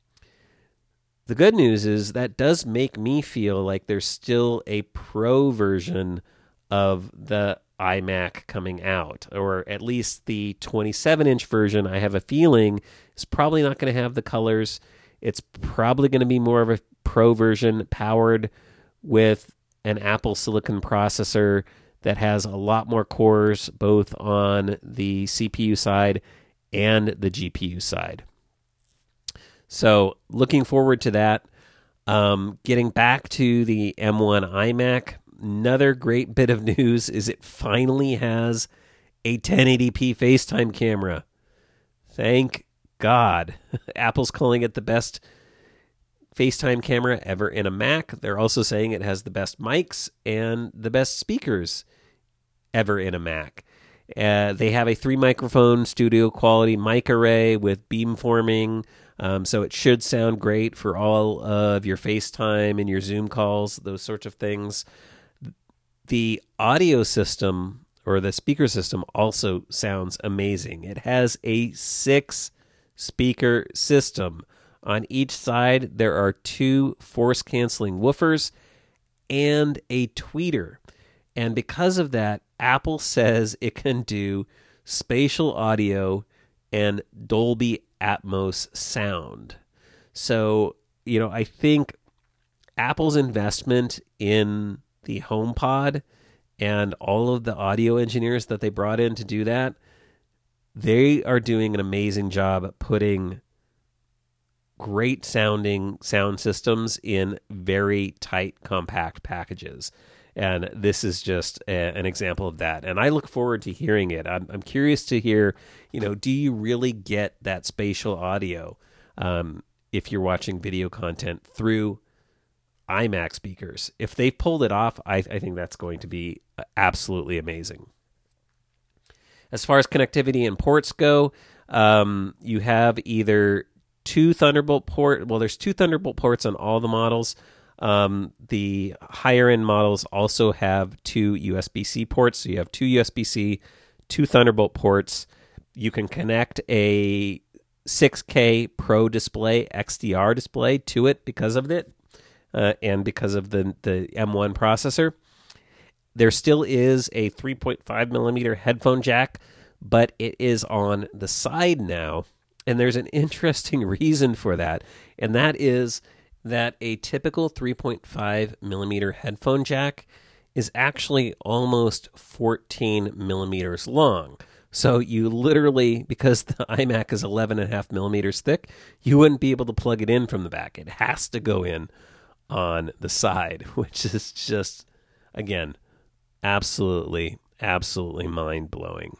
The good news is that does make me feel like there's still a Pro version of the iMac coming out, or at least the twenty-seven inch version, I have a feeling is probably not going to have the colors. It's probably going to be more of a Pro version powered with an Apple Silicon processor that has a lot more cores, both on the C P U side and the G P U side. So looking forward to that. Um, getting back to the M one iMac, another great bit of news is it finally has a ten eighty p FaceTime camera. Thank God. Apple's calling it the best FaceTime camera ever in a Mac. They're also saying it has the best mics and the best speakers ever in a Mac. Uh, they have a three microphone studio quality mic array with beamforming, um, so it should sound great for all of your FaceTime and your Zoom calls, those sorts of things. The audio system, or the speaker system, also sounds amazing. It has a six speaker system. On each side, there are two force-canceling woofers and a tweeter. And because of that, Apple says it can do spatial audio and Dolby Atmos sound. So, you know, I think Apple's investment in the HomePod and all of the audio engineers that they brought in to do that, they are doing an amazing job at putting great sounding sound systems in very tight, compact packages. And this is just a, an example of that. And I look forward to hearing it. I'm, I'm curious to hear, you know, do you really get that spatial audio um, if you're watching video content through iMac speakers? If they pulled it off, I, I think that's going to be absolutely amazing. As far as connectivity and ports go, um, you have either two Thunderbolt port. Well, there's two Thunderbolt ports on all the models. Um, the higher end models also have two U S B C ports. So you have two U S B C, two Thunderbolt ports. You can connect a six K Pro display, X D R display to it because of it, uh, and because of the, the M one processor. There still is a three point five millimeter headphone jack, but it is on the side now. And there's an interesting reason for that, and that is that a typical three point five millimeter headphone jack is actually almost fourteen millimeters long. So you literally, because the iMac is eleven and a half millimeters thick, you wouldn't be able to plug it in from the back. It has to go in on the side, which is just, again, absolutely, absolutely mind-blowing.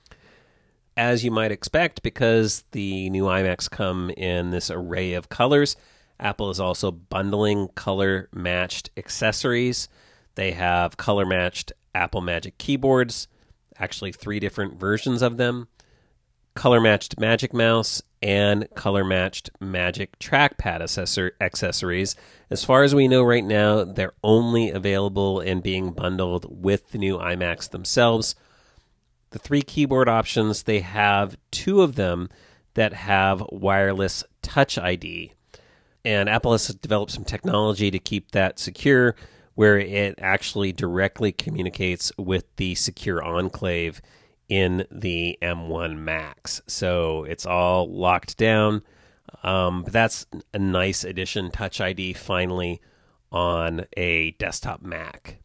As you might expect, because the new iMacs come in this array of colors, Apple is also bundling color-matched accessories. They have color-matched Apple Magic keyboards, actually three different versions of them, color-matched Magic Mouse, and color-matched Magic Trackpad accessor- accessories. As far as we know right now, they're only available and being bundled with the new iMacs themselves. The three keyboard options, they have two of them that have wireless Touch I D. And Apple has developed some technology to keep that secure, where it actually directly communicates with the secure enclave in the M one Max. So it's all locked down. Um, but that's a nice addition, Touch I D finally on a desktop Mac.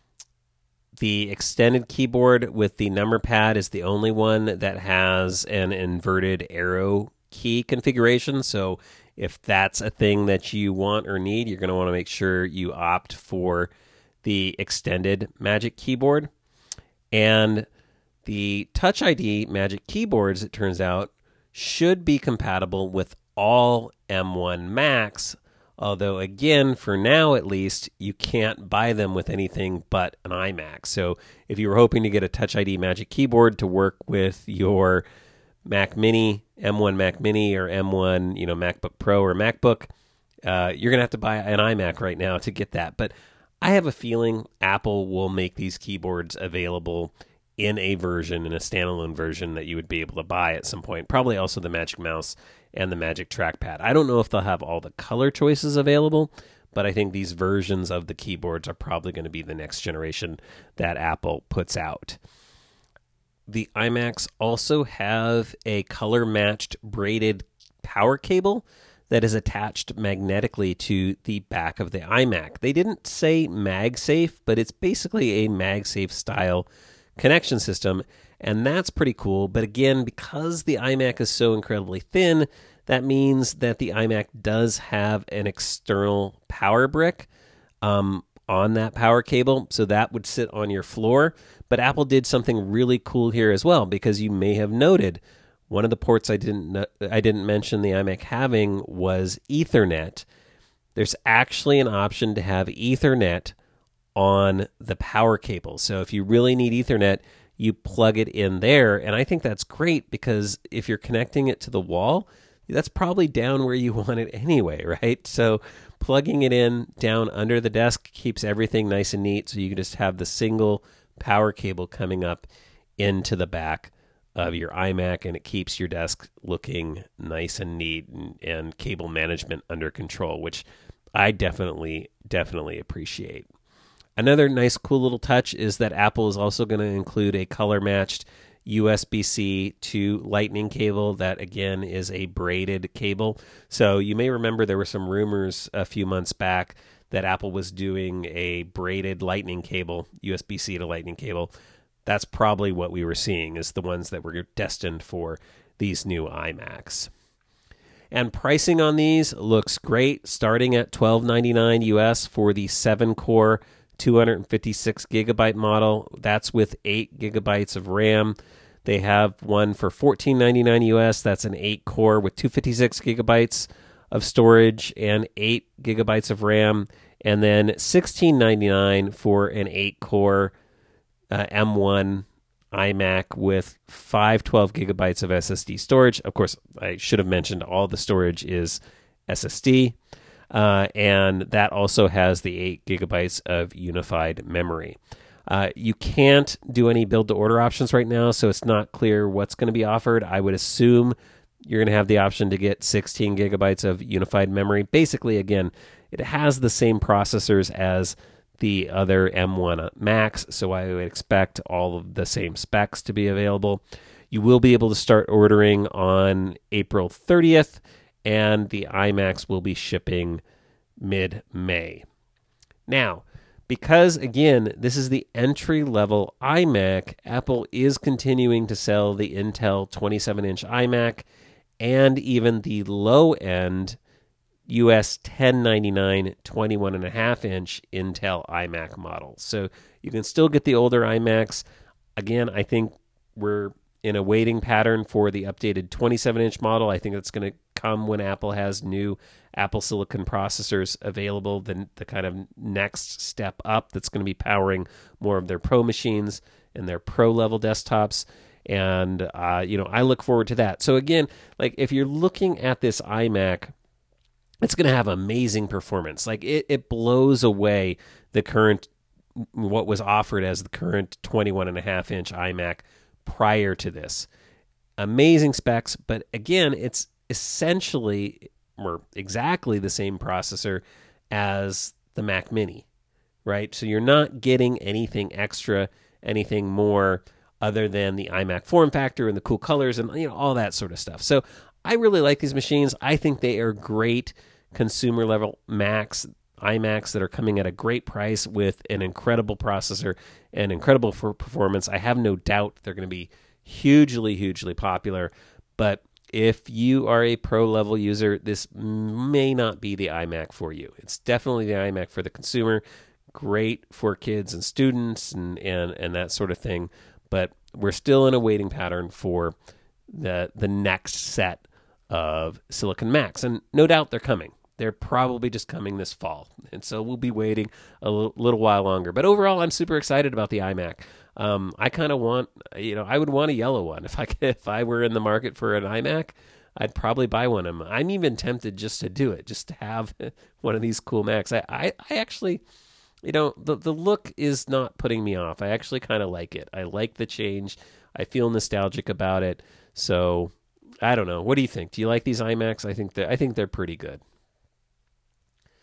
The extended keyboard with the number pad is the only one that has an inverted arrow key configuration. So if that's a thing that you want or need, you're going to want to make sure you opt for the extended Magic Keyboard. And the Touch I D Magic Keyboards, it turns out, should be compatible with all M one Macs. Although, again, for now at least, you can't buy them with anything but an iMac. So if you were hoping to get a Touch I D Magic Keyboard to work with your Mac Mini, M one Mac Mini, or M one, you know, MacBook Pro or MacBook, uh, you're going to have to buy an iMac right now to get that. But I have a feeling Apple will make these keyboards available in a version, in a standalone version that you would be able to buy at some point. Probably also the Magic Mouse and the Magic Trackpad. I don't know if they'll have all the color choices available, but I think these versions of the keyboards are probably going to be the next generation that Apple puts out. The iMacs also have a color-matched braided power cable that is attached magnetically to the back of the iMac. They didn't say MagSafe, but it's basically a MagSafe style connection system, and that's pretty cool. But again, because the iMac is so incredibly thin, that means that the iMac does have an external power brick um, on that power cable, so that would sit on your floor. But Apple did something really cool here as well, because you may have noted one of the ports I didn't I didn't mention the iMac having was Ethernet. There's actually an option to have Ethernet on the power cable. So if you really need Ethernet, you plug it in there. And I think that's great, because if you're connecting it to the wall, that's probably down where you want it anyway, right? So plugging it in down under the desk keeps everything nice and neat, so you can just have the single power cable coming up into the back of your iMac, and it keeps your desk looking nice and neat, and, and cable management under control, which I definitely, definitely appreciate. Another nice, cool little touch is that Apple is also going to include a color-matched U S B C to Lightning cable that, again, is a braided cable. So you may remember there were some rumors a few months back that Apple was doing a braided Lightning cable, U S B C to Lightning cable. That's probably what we were seeing, is the ones that were destined for these new iMacs. And pricing on these looks great, starting at twelve ninety-nine U S for the seven-core, two hundred fifty-six gigabyte model. That's with eight gigabytes of RAM. They have one for fourteen ninety-nine U S. That's an eight-core with two hundred fifty-six gigabytes of storage and eight gigabytes of RAM. And then sixteen ninety-nine for an eight-core uh, M one iMac with five hundred twelve gigabytes of S S D storage. Of course, I should have mentioned all the storage is S S D. Uh, and that also has the eight gigabytes of unified memory. Uh, you can't do any build-to-order options right now, so it's not clear what's going to be offered. I would assume you're going to have the option to get sixteen gigabytes of unified memory. Basically, again, it has the same processors as the other M one Macs, so I would expect all of the same specs to be available. You will be able to start ordering on April thirtieth, and the iMacs will be shipping mid-May. Now, because, again, this is the entry-level iMac, Apple is continuing to sell the Intel twenty-seven inch iMac and even the low-end U S ten ninety-nine twenty-one point five inch Intel iMac model. So you can still get the older iMacs. Again, I think we're in a waiting pattern for the updated twenty-seven inch model. I think that's going to come when Apple has new Apple Silicon processors available, the, the kind of next step up that's going to be powering more of their Pro machines and their Pro level desktops. And, uh, you know, I look forward to that. So again, like if you're looking at this iMac, it's going to have amazing performance. Like it, it blows away the current, what was offered as the current twenty-one point five inch iMac prior to this. Amazing specs, but again, it's essentially or exactly the same processor as the Mac Mini, right? So you're not getting anything extra, anything more other than the iMac form factor and the cool colors and, you know, all that sort of stuff. So I really like these machines. I think they are great consumer level Macs, iMacs that are coming at a great price with an incredible processor and incredible for performance. I have no doubt they're going to be hugely, hugely popular. But if you are a pro level user, this may not be the iMac for you. It's definitely the iMac for the consumer. Great for kids and students and, and, and that sort of thing. But we're still in a waiting pattern for the the next set of Silicon Macs. And no doubt they're coming. They're probably just coming this fall. And so we'll be waiting a little, little while longer. But overall, I'm super excited about the iMac. Um, I kind of want, you know, I would want a yellow one. If I could, if I were in the market for an iMac, I'd probably buy one of them. I'm even tempted just to do it, just to have one of these cool Macs. I, I, I actually, you know, the, the look is not putting me off. I actually kind of like it. I like the change. I feel nostalgic about it. So I don't know. What do you think? Do you like these iMacs? I think that I think they're pretty good.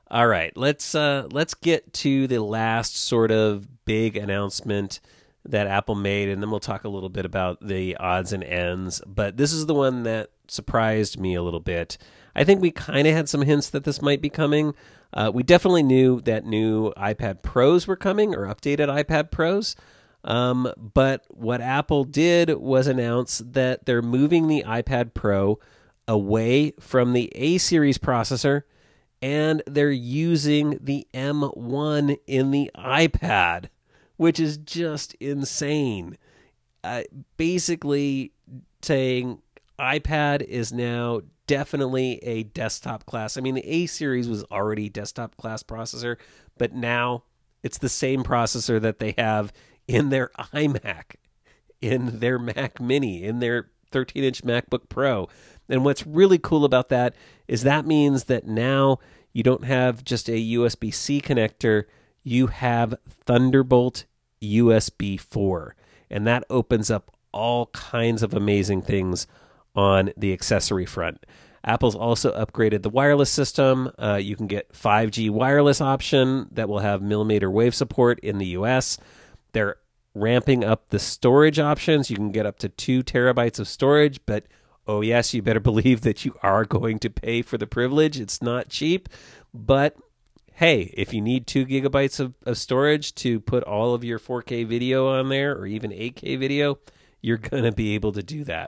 All right, let's uh, let's get to the last sort of big announcement that Apple made, and then we'll talk a little bit about the odds and ends. But this is the one that surprised me a little bit. I think we kind of had some hints that this might be coming. Uh, we definitely knew that new iPad Pros were coming, or updated iPad Pros. Um, but what Apple did was announce that they're moving the iPad Pro away from the A series processor, and they're using the M one in the iPad, which is just insane. Uh, basically saying iPad is now definitely a desktop class. I mean, the A series was already desktop class processor, but now it's the same processor that they have in their iMac, in their Mac Mini, in their thirteen-inch MacBook Pro. And what's really cool about that is that means that now you don't have just a U S B-C connector, you have Thunderbolt U S B four. And that opens up all kinds of amazing things on the accessory front. Apple's also upgraded the wireless system. Uh, you can get five G wireless option that will have millimeter wave support in the U S. They're ramping up the storage options. You can get up to two terabytes of storage, but oh yes, you better believe that you are going to pay for the privilege. It's not cheap, but hey, if you need two gigabytes of, of storage to put all of your four K video on there, or even eight K video, you're going to be able to do that.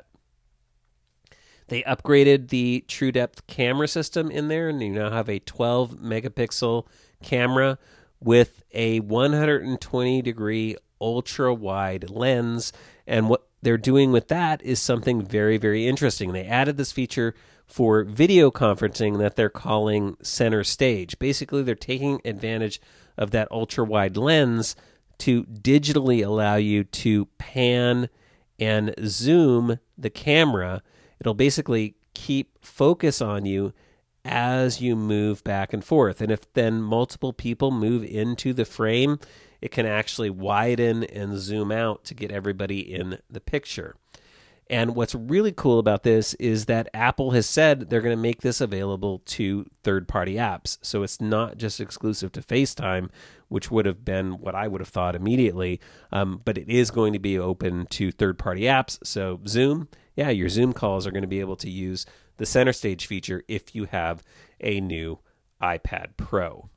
They upgraded the TrueDepth camera system in there, and you now have a twelve megapixel camera with a one hundred twenty degree ultra wide lens. And what they're doing with that is something very, very interesting. They added this feature for video conferencing that they're calling Center Stage. Basically, they're taking advantage of that ultra wide lens to digitally allow you to pan and zoom the camera. It'll basically keep focus on you as you move back and forth. And if then multiple people move into the frame, it can actually widen and zoom out to get everybody in the picture. And what's really cool about this is that Apple has said they're going to make this available to third-party apps. So it's not just exclusive to FaceTime, which would have been what I would have thought immediately, um, but it is going to be open to third-party apps. So Zoom, yeah, your Zoom calls are going to be able to use the Center Stage feature if you have a new iPad Pro.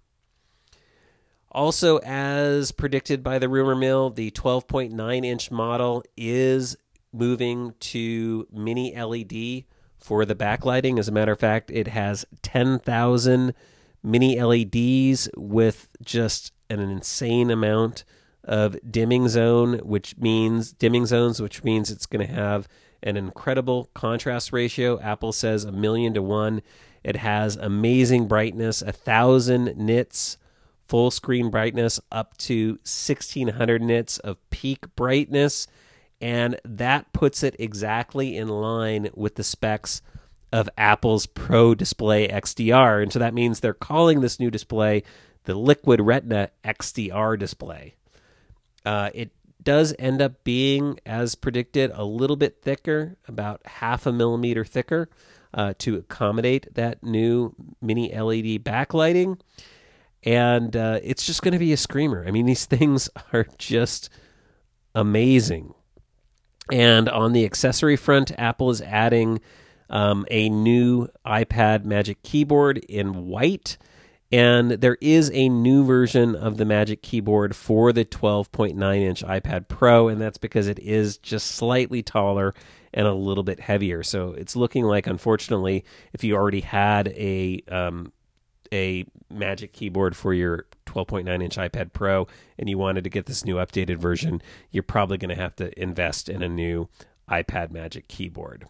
Also, as predicted by the rumor mill, the twelve point nine inch model is moving to mini L E D for the backlighting. As a matter of fact, it has ten thousand mini L E Ds with just an insane amount of dimming zone, which means dimming zones, which means it's going to have an incredible contrast ratio. Apple says a million to one. It has amazing brightness, a thousand nits, full screen brightness, up to sixteen hundred nits of peak brightness. And that puts it exactly in line with the specs of Apple's Pro Display X D R. And so that means they're calling this new display the Liquid Retina X D R display. Uh, it does end up being, as predicted, a little bit thicker, about half a millimeter thicker, uh, to accommodate that new mini L E D backlighting. And uh, it's just going to be a screamer. I mean, these things are just amazing. And on the accessory front, Apple is adding um, a new iPad Magic Keyboard in white. And there is a new version of the Magic Keyboard for the twelve point nine inch iPad Pro, and that's because it is just slightly taller and a little bit heavier. So it's looking like, unfortunately, if you already had a um, a Magic Keyboard for your twelve point nine inch iPad Pro and you wanted to get this new updated version, you're probably going to have to invest in a new iPad Magic Keyboard.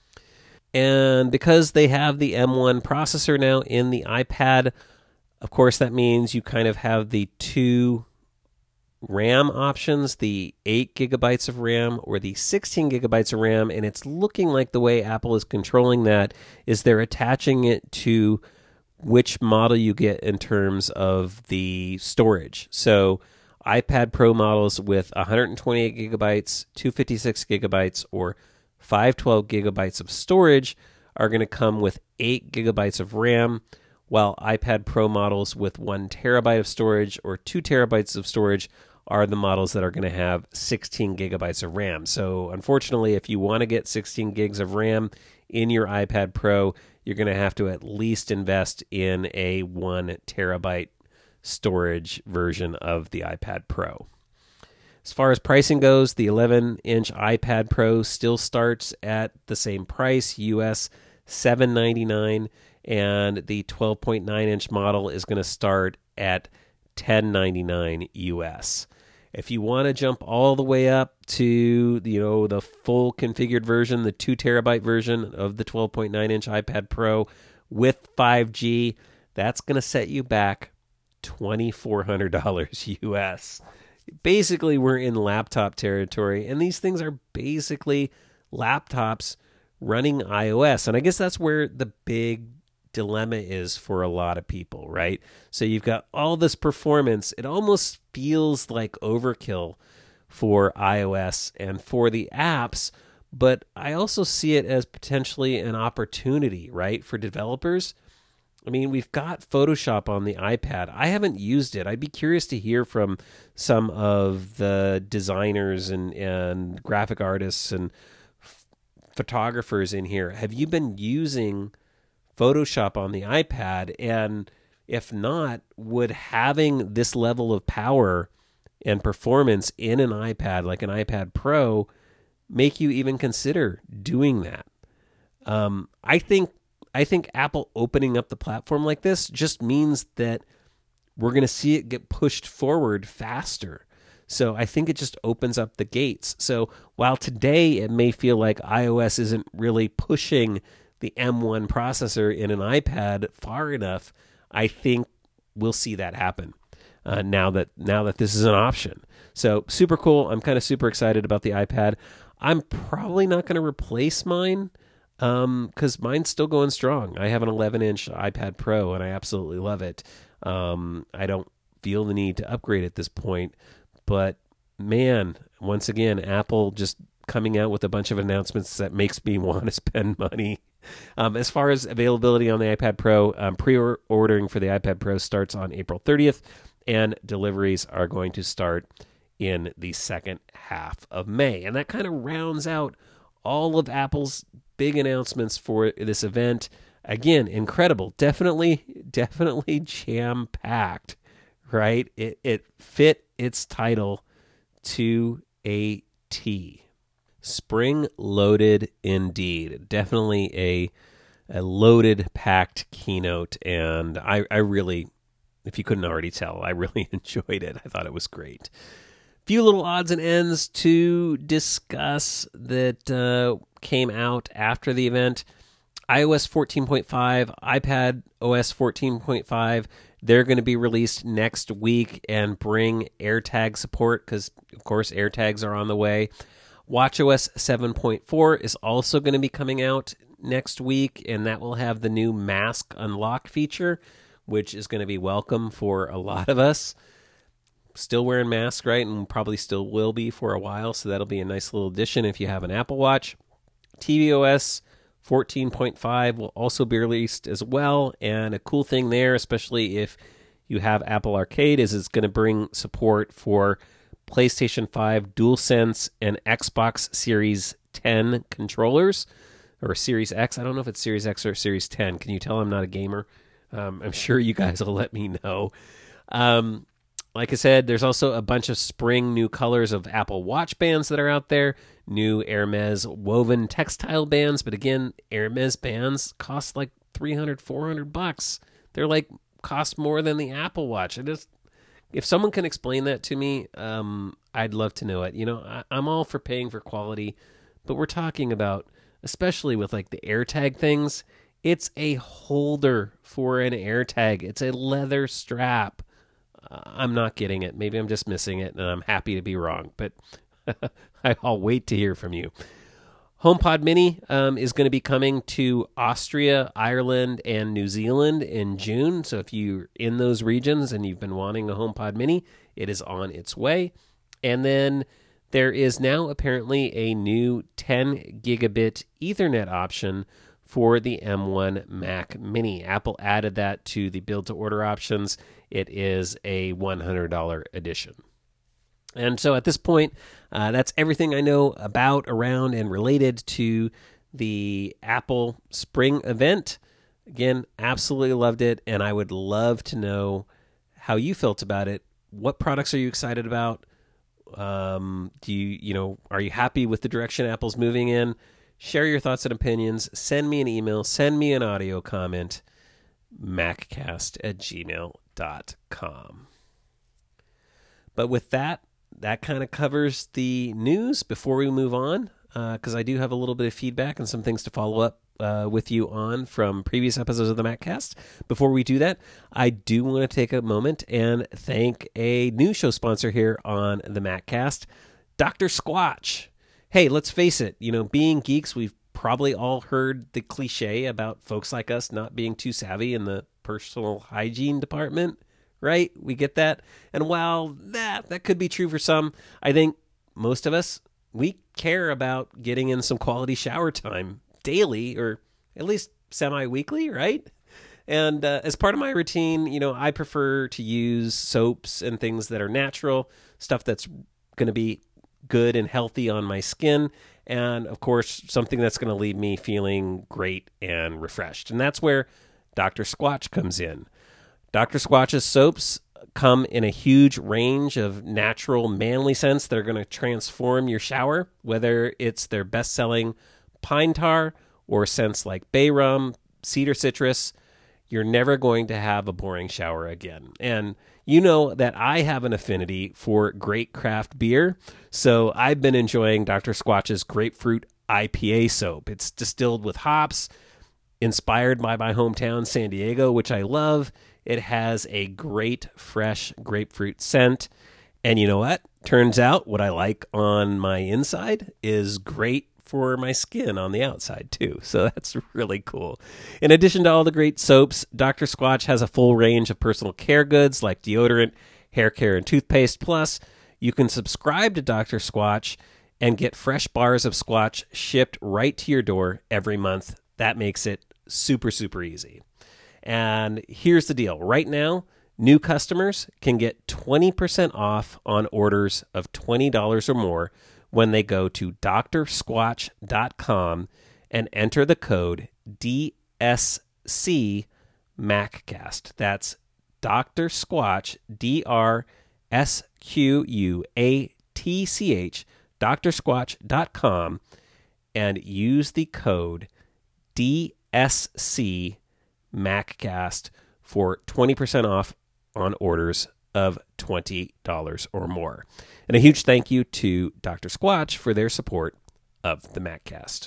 And because they have the M one processor now in the iPad, of course, that means you kind of have the two RAM options, the eight gigabytes of RAM or the sixteen gigabytes of RAM. And it's looking like the way Apple is controlling that is they're attaching it to which model you get in terms of the storage. So iPad Pro models with one hundred twenty-eight gigabytes, two hundred fifty-six gigabytes, or five hundred twelve gigabytes of storage are going to come with eight gigabytes of RAM, while iPad Pro models with one terabyte of storage or two terabytes of storage are the models that are going to have sixteen gigabytes of RAM. So unfortunately, if you want to get sixteen gigs of RAM in your iPad Pro, you're going to have to at least invest in a one terabyte storage version of the iPad Pro. As far as pricing goes, the eleven inch iPad Pro still starts at the same price, U S seven hundred ninety-nine dollars, and the twelve point nine inch model is going to start at ten ninety-nine U S. If you want to jump all the way up to, you know, the full configured version, the two terabyte version of the twelve point nine inch iPad Pro with five G, that's going to set you back twenty-four hundred dollars U S. Basically, we're in laptop territory, and these things are basically laptops running iOS. And I guess that's where the big dilemma is for a lot of people, right? So you've got all this performance. It almost feels like overkill for iOS and for the apps, but I also see it as potentially an opportunity, right, for developers. I mean, we've got Photoshop on the iPad. I haven't used it. I'd be curious to hear from some of the designers and, and graphic artists and f- photographers in here. Have you been using Photoshop on the iPad? And if not, would having this level of power and performance in an iPad, like an iPad Pro, make you even consider doing that? Um, I think I think Apple opening up the platform like this just means that we're going to see it get pushed forward faster. So I think it just opens up the gates. So while today it may feel like iOS isn't really pushing the M one processor in an iPad far enough, I think we'll see that happen uh, now that now that this is an option. So super cool. I'm kind of super excited about the iPad. I'm probably not going to replace mine um, because mine's still going strong. I have an eleven inch iPad Pro, and I absolutely love it. Um, I don't feel the need to upgrade at this point, but man, once again, Apple just coming out with a bunch of announcements that makes me want to spend money. Um, as far as availability on the iPad Pro, um, pre-ordering for the iPad Pro starts on April thirtieth, and deliveries are going to start in the second half of May. And that kind of rounds out all of Apple's big announcements for this event. Again, incredible. Definitely, definitely jam-packed, right? It, it fit its title to a T. Spring-loaded indeed. Definitely a a loaded, packed keynote, and I, I really, if you couldn't already tell, I really enjoyed it. I thought it was great. Few little odds and ends to discuss that uh, came out after the event. iOS fourteen point five, iPad O S fourteen point five, they're going to be released next week and bring AirTag support because, of course, AirTags are on the way. watchOS seven point four is also going to be coming out next week, and that will have the new mask unlock feature, which is going to be welcome for a lot of us. Still wearing masks, right? And probably still will be for a while, so that'll be a nice little addition if you have an Apple Watch. tvOS fourteen point five will also be released as well, and a cool thing there, especially if you have Apple Arcade, is it's going to bring support for PlayStation five DualSense and Xbox Series ten controllers, or Series X. I don't know if it's Series X or Series ten. Can you tell I'm not a gamer? Um, I'm sure you guys will let me know. Um, like I said, there's also a bunch of spring new colors of Apple Watch bands that are out there, new Hermes woven textile bands, but again, Hermes bands cost like three hundred, four hundred bucks. They're like, cost more than the Apple Watch. It is. If someone can explain that to me, um, I'd love to know it. You know, I, I'm all for paying for quality, but we're talking about, especially with like the AirTag things, it's a holder for an AirTag. It's a leather strap. Uh, I'm not getting it. Maybe I'm just missing it, and I'm happy to be wrong, but I'll wait to hear from you. HomePod Mini um, is going to be coming to Austria, Ireland, and New Zealand in June. So if you're in those regions and you've been wanting a HomePod Mini, it is on its way. And then there is now apparently a new ten gigabit Ethernet option for the M one Mac Mini. Apple added that to the build-to-order options. It is a one hundred dollars edition. And so at this point, uh, that's everything I know about, around, and related to the Apple Spring event. Again, absolutely loved it, and I would love to know how you felt about it. What products are you excited about? Um, do you, you know, are you happy with the direction Apple's moving in? Share your thoughts and opinions. Send me an email. Send me an audio comment. maccast at gmail dot com. But with that, that kind of covers the news. Before we move on, because uh, I do have a little bit of feedback and some things to follow up uh, with you on from previous episodes of the MacCast. Before we do that, I do want to take a moment and thank a new show sponsor here on the MacCast, Doctor Squatch. Hey, let's face it, you know, being geeks, we've probably all heard the cliche about folks like us not being too savvy in the personal hygiene department. Right? We get that. And while that that could be true for some, I think most of us, we care about getting in some quality shower time daily, or at least semi-weekly, right? And uh, as part of my routine, you know, I prefer to use soaps and things that are natural, stuff that's going to be good and healthy on my skin, and of course, something that's going to leave me feeling great and refreshed. And that's where Doctor Squatch comes in. Doctor Squatch's soaps come in a huge range of natural, manly scents that are going to transform your shower, whether it's their best-selling pine tar or scents like bay rum, cedar citrus. You're never going to have a boring shower again. And you know that I have an affinity for great craft beer, so I've been enjoying Doctor Squatch's Grapefruit I P A soap. It's distilled with hops, inspired by my hometown, San Diego, which I love. It has a great, fresh grapefruit scent. And you know what? Turns out what I like on my inside is great for my skin on the outside, too. So that's really cool. In addition to all the great soaps, Doctor Squatch has a full range of personal care goods like deodorant, hair care, and toothpaste. Plus, you can subscribe to Doctor Squatch and get fresh bars of Squatch shipped right to your door every month. That makes it super, super easy. And here's the deal. Right now, new customers can get twenty percent off on orders of twenty dollars or more when they go to D R squatch dot com and enter the code D S C MacCast. That's Doctor Squatch, D R S Q U A T C H, D R squatch dot com, and use the code D S C MacCast for twenty percent off on orders of twenty dollars or more. And a huge thank you to Doctor Squatch for their support of the MacCast.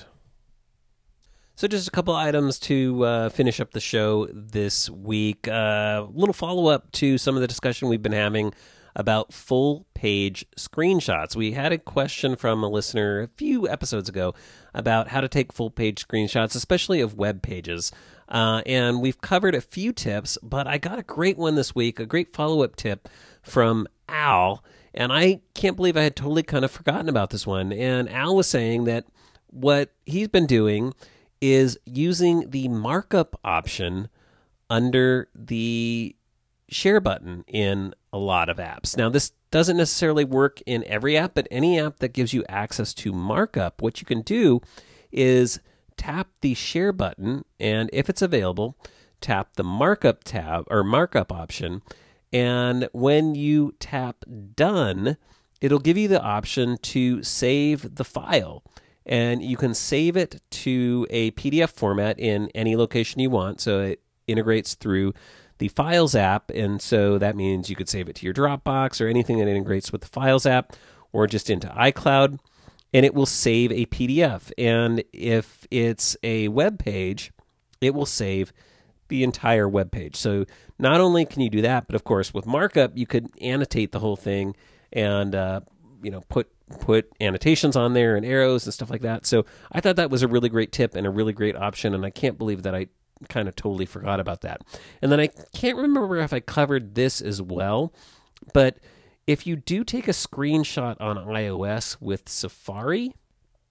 So just a couple items to uh, finish up the show this week. A uh, little follow-up to some of the discussion we've been having about full-page screenshots. We had a question from a listener a few episodes ago about how to take full-page screenshots, especially of web pages. Uh, and we've covered a few tips, but I got a great one this week, a great follow-up tip from Al, and I can't believe I had totally kind of forgotten about this one. And Al was saying that what he's been doing is using the markup option under the share button in a lot of apps. Now, this doesn't necessarily work in every app, but any app that gives you access to markup, what you can do is tap the share button, and if it's available, tap the markup tab or markup option. And when you tap done, it'll give you the option to save the file. And you can save it to a P D F format in any location you want. So it integrates through the Files app. And so that means you could save it to your Dropbox or anything that integrates with the Files app, or just into iCloud. And it will save a P D F. And if it's a web page, it will save the entire web page. So not only can you do that, but of course with markup, you could annotate the whole thing and uh, you know put put annotations on there and arrows and stuff like that. So I thought that was a really great tip and a really great option, and I can't believe that I kind of totally forgot about that. And then I can't remember if I covered this as well, but if you do take a screenshot on iOS with Safari,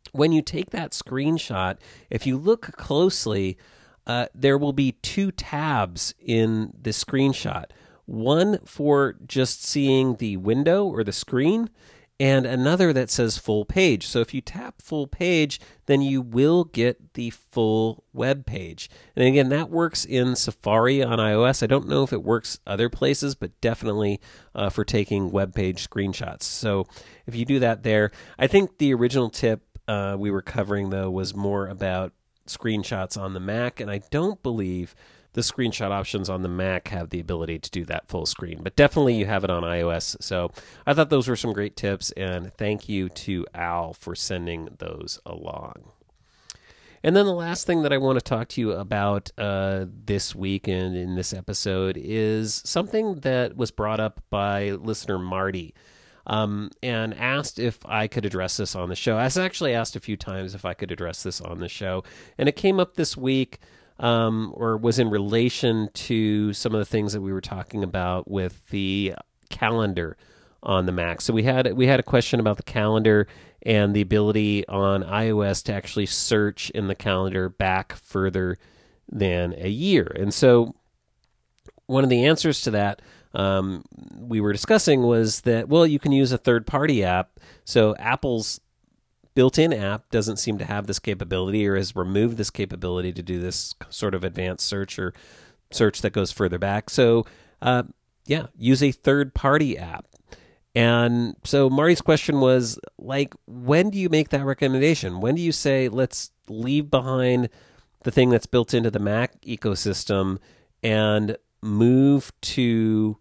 when you take that screenshot, if you look closely, uh, there will be two tabs in the screenshot. One for just seeing the window or the screen, and another that says full page. So if you tap full page, then you will get the full web page. And again, that works in Safari on iOS. I don't know if it works other places, but definitely uh, for taking web page screenshots. So if you do that there, I think the original tip uh, we were covering, though, was more about screenshots on the Mac, and I don't believe the screenshot options on the Mac have the ability to do that full screen, but definitely you have it on iOS. So I thought those were some great tips, and thank you to Al for sending those along. And then the last thing that I want to talk to you about uh, this week and in this episode is something that was brought up by listener Marty. Um, and asked if I could address this on the show. I was actually asked a few times if I could address this on the show, and it came up this week, um, or was in relation to some of the things that we were talking about with the calendar on the Mac. So we had we had a question about the calendar and the ability on iOS to actually search in the calendar back further than a year. And so one of the answers to that um, we were discussing was that, well, you can use a third-party app. So Apple's built-in app doesn't seem to have this capability, or has removed this capability to do this sort of advanced search or search that goes further back. So, uh, yeah, use a third-party app. And so Marty's question was, like, when do you make that recommendation? When do you say, let's leave behind the thing that's built into the Mac ecosystem and move to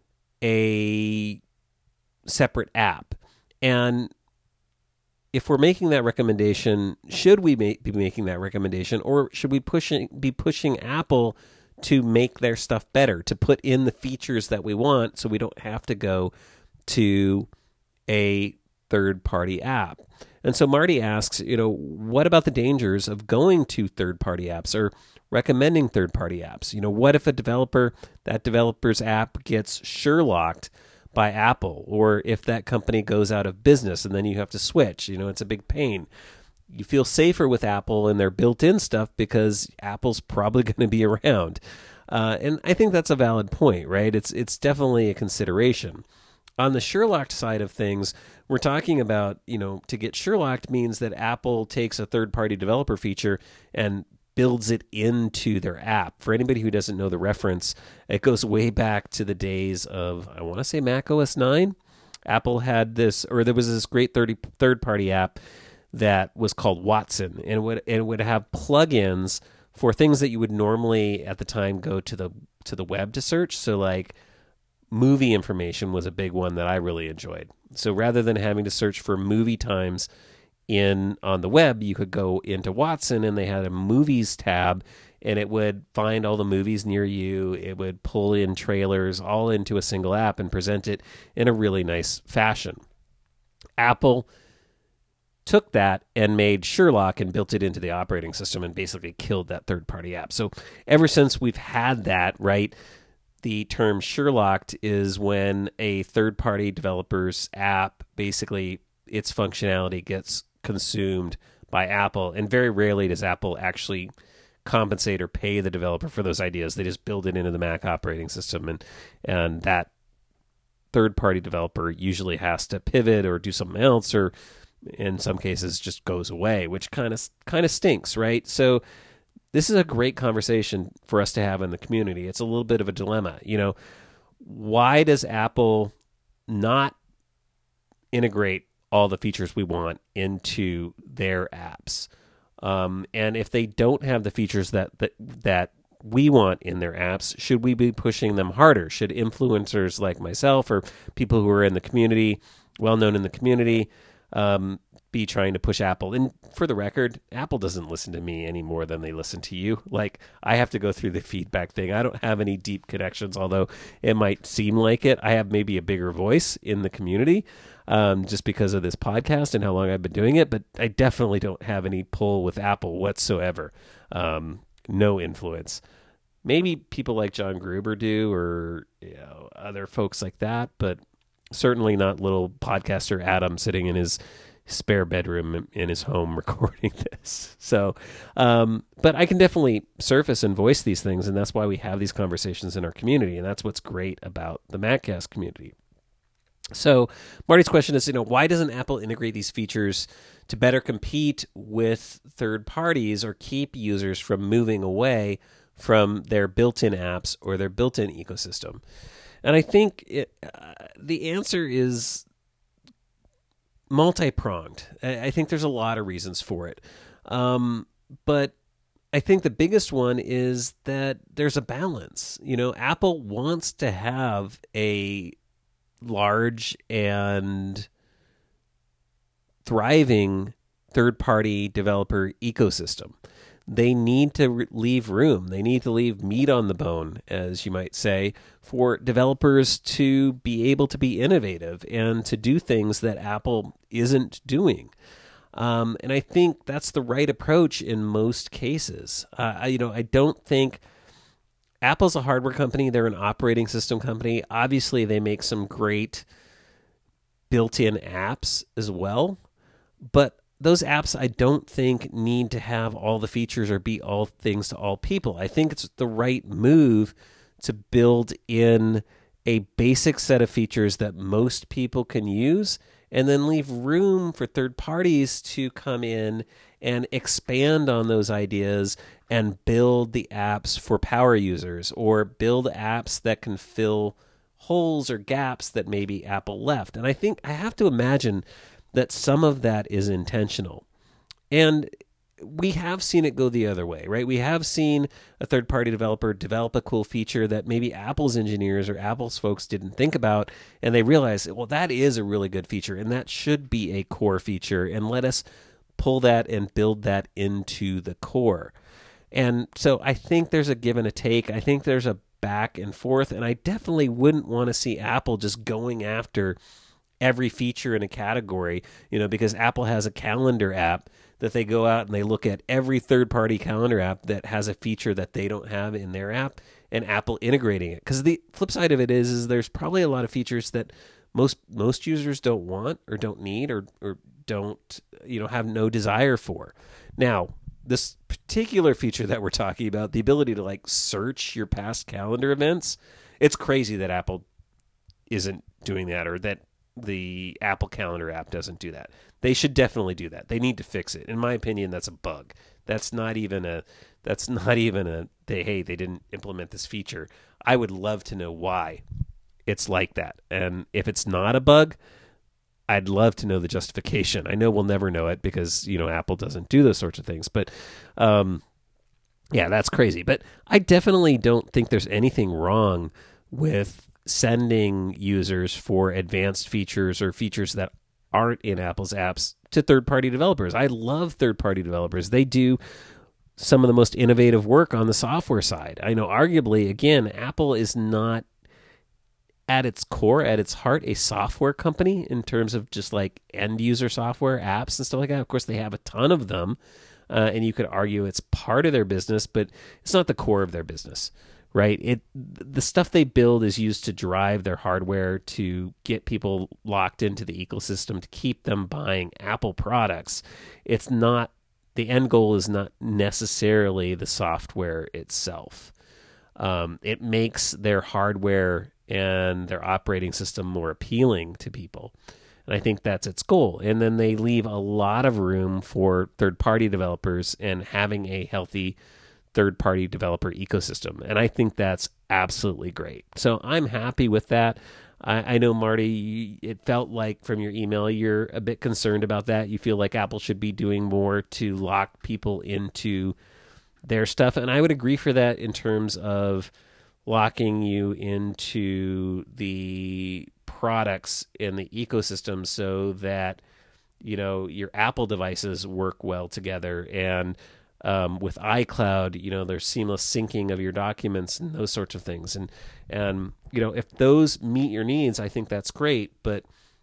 a separate app? And if we're making that recommendation, should we make, be making that recommendation, or should we pushing be pushing Apple to make their stuff better, to put in the features that we want so we don't have to go to a third-party app? And so Marty asks, you know, what about the dangers of going to third-party apps or recommending third-party apps? You know, what if a developer, that developer's app gets Sherlocked by Apple, or if that company goes out of business and then you have to switch? You know, it's a big pain. You feel safer with Apple and their built-in stuff because Apple's probably going to be around. Uh, and I think that's a valid point, right? It's it's definitely a consideration. On the Sherlocked side of things, we're talking about, you know, to get Sherlocked means that Apple takes a third-party developer feature and builds it into their app. For anybody who doesn't know the reference, it goes way back to the days of, I want to say, Mac O S nine. Apple had this, or there was this great third-party app that was called Watson, and it would, and it would have plugins for things that you would normally at the time go to the to the web to search. So like movie information was a big one that I really enjoyed. So rather than having to search for movie times in on the web, you could go into Watson, and they had a movies tab, and it would find all the movies near you. It would pull in trailers all into a single app and present it in a really nice fashion. Apple took that and made Sherlock and built it into the operating system and basically killed that third-party app. So ever since we've had that, right, the term Sherlocked is when a third-party developer's app, basically its functionality gets consumed by Apple, and very rarely does Apple actually compensate or pay the developer for those ideas. They just build it into the Mac operating system, and and that third-party developer usually has to pivot or do something else, or in some cases just goes away, which kind of kind of stinks, right? So this is a great conversation for us to have in the community. It's a little bit of a dilemma. You know, why does Apple not integrate all the features we want into their apps? Um, and if they don't have the features that, that that we want in their apps, should we be pushing them harder? Should influencers like myself or people who are in the community, well known in the community, um, be trying to push Apple? And for the record, Apple doesn't listen to me any more than they listen to you. Like, I have to go through the feedback thing. I don't have any deep connections, although it might seem like it. I have maybe a bigger voice in the community um, just because of this podcast and how long I've been doing it, but I definitely don't have any pull with Apple whatsoever. Um, no influence. Maybe people like John Gruber do, or you know, other folks like that, but certainly not little podcaster Adam sitting in his spare bedroom in his home recording this. So, um, but I can definitely surface and voice these things, and that's why we have these conversations in our community, and that's what's great about the Maccast community. So Marty's question is, you know, why doesn't Apple integrate these features to better compete with third parties or keep users from moving away from their built-in apps or their built-in ecosystem? And I think it, uh, the answer is multi-pronged. I think there's a lot of reasons for it. Um, but I think the biggest one is that there's a balance. You know, Apple wants to have a large and thriving third-party developer ecosystem. They need to re- leave room. They need to leave meat on the bone, as you might say, for developers to be able to be innovative and to do things that Apple isn't doing. Um, and I think that's the right approach in most cases. Uh, I, you know, I don't think Apple's a hardware company. They're an operating system company. Obviously, they make some great built-in apps as well, but those apps I don't think need to have all the features or be all things to all people. I think it's the right move to build in a basic set of features that most people can use and then leave room for third parties to come in and expand on those ideas and build the apps for power users or build apps that can fill holes or gaps that maybe Apple left. And I think I have to imagine that some of that is intentional. And we have seen it go the other way, right? We have seen a third-party developer develop a cool feature that maybe Apple's engineers or Apple's folks didn't think about, and they realize, well, that is a really good feature, and that should be a core feature, and let us pull that and build that into the core. And so I think there's a give and a take. I think there's a back and forth, and I definitely wouldn't want to see Apple just going after every feature in a category, you know, because Apple has a calendar app that they go out and they look at every third-party calendar app that has a feature that they don't have in their app and Apple integrating it. Because the flip side of it is, is there's probably a lot of features that most most users don't want or don't need or or don't, you know, have no desire for. Now, this particular feature that we're talking about, the ability to like search your past calendar events, it's crazy that Apple isn't doing that or that the Apple Calendar app doesn't do that. They should definitely do that. They need to fix it. In my opinion, that's a bug. That's not even a that's not even a they hey, they didn't implement this feature. I would love to know why it's like that. And if it's not a bug, I'd love to know the justification. I know we'll never know it because, you know, Apple doesn't do those sorts of things, but um yeah, that's crazy. But I definitely don't think there's anything wrong with sending users for advanced features or features that aren't in Apple's apps to third-party developers. I love third-party developers. They do some of the most innovative work on the software side. I know arguably, again, Apple is not at its core, at its heart, a software company in terms of just like end-user software, apps and stuff like that. Of course, they have a ton of them, uh, and you could argue it's part of their business, but it's not the core of their business. Right? It the stuff they build is used to drive their hardware, to get people locked into the ecosystem, to keep them buying Apple products. It's not, the end goal is not necessarily the software itself. Um, it makes their hardware and their operating system more appealing to people. And I think that's its goal. And then they leave a lot of room for third-party developers and having a healthy third-party developer ecosystem. And I think that's absolutely great. So I'm happy with that. I, I know, Marty, it felt like from your email, you're a bit concerned about that. You feel like Apple should be doing more to lock people into their stuff. And I would agree for that in terms of locking you into the products in the ecosystem so that, you know, your Apple devices work well together. And Um, with iCloud, you know, there's seamless syncing of your documents and those sorts of things. And, and you know, if those meet your needs, I think that's great. But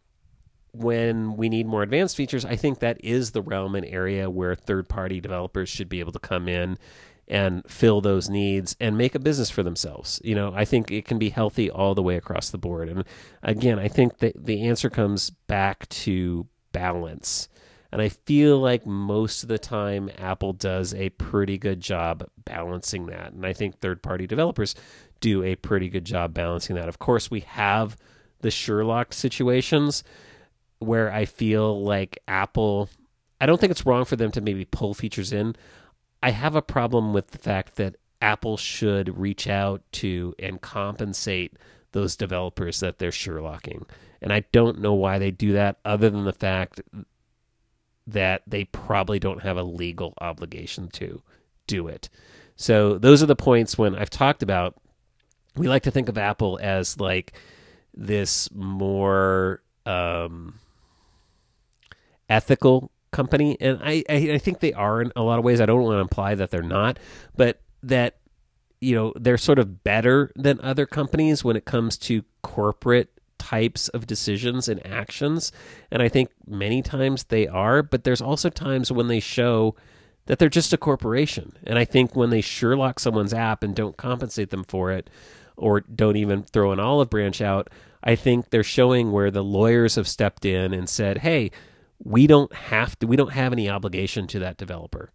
when we need more advanced features, I think that is the realm and area where third-party developers should be able to come in and fill those needs and make a business for themselves. You know, I think it can be healthy all the way across the board. And again, I think that the answer comes back to balance. And I feel like most of the time Apple does a pretty good job balancing that. And I think third-party developers do a pretty good job balancing that. Of course, we have the Sherlock situations where I feel like Apple, I don't think it's wrong for them to maybe pull features in. I have a problem with the fact that Apple should reach out to and compensate those developers that they're Sherlocking. And I don't know why they do that, other than the fact that they probably don't have a legal obligation to do it. So those are the points when I've talked about, we like to think of Apple as like this more um, ethical company. And I, I, I think they are in a lot of ways. I don't want to imply that they're not, but that, you know, they're sort of better than other companies when it comes to corporate types of decisions and actions. And I think many times they are, but there's also times when they show that they're just a corporation. And I think when they Sherlock someone's app and don't compensate them for it, or don't even throw an olive branch out, I think they're showing where the lawyers have stepped in and said, hey, we don't have to, we don't have any obligation to that developer.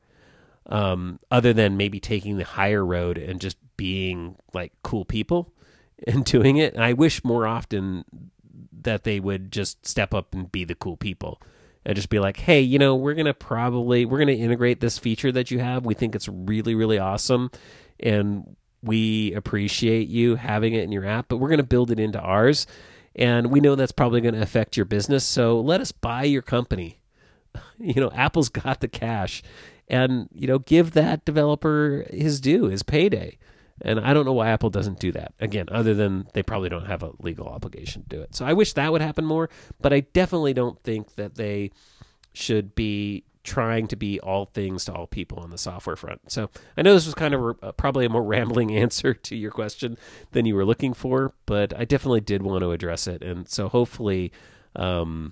Um, other than maybe taking the higher road and just being like cool people and doing it. And I wish more often that they would just step up and be the cool people and just be like, hey, you know, we're going to probably, we're going to integrate this feature that you have. We think it's really, really awesome. And we appreciate you having it in your app, but we're going to build it into ours. And we know that's probably going to affect your business. So let us buy your company. You know, Apple's got the cash, and, you know, give that developer his due, his payday. And I don't know why Apple doesn't do that. Again, other than they probably don't have a legal obligation to do it. So I wish that would happen more, but I definitely don't think that they should be trying to be all things to all people on the software front. So I know this was kind of a, probably a more rambling answer to your question than you were looking for, but I definitely did want to address it. And so hopefully, um,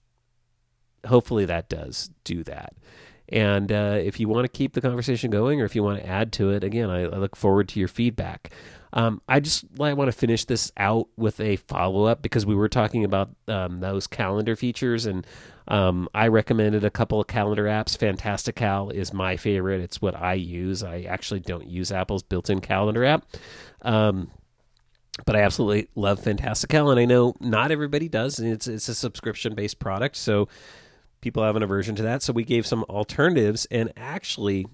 hopefully that does do that. And uh, if you want to keep the conversation going, or if you want to add to it, again, I, I look forward to your feedback. Um, I just I want to finish this out with a follow-up, because we were talking about um, those calendar features, and um, I recommended a couple of calendar apps. Fantastical is my favorite. It's what I use. I actually don't use Apple's built-in calendar app. Um, But I absolutely love Fantastical, and I know not everybody does, and it's it's a subscription-based product, so people have an aversion to that. So we gave some alternatives, and actually,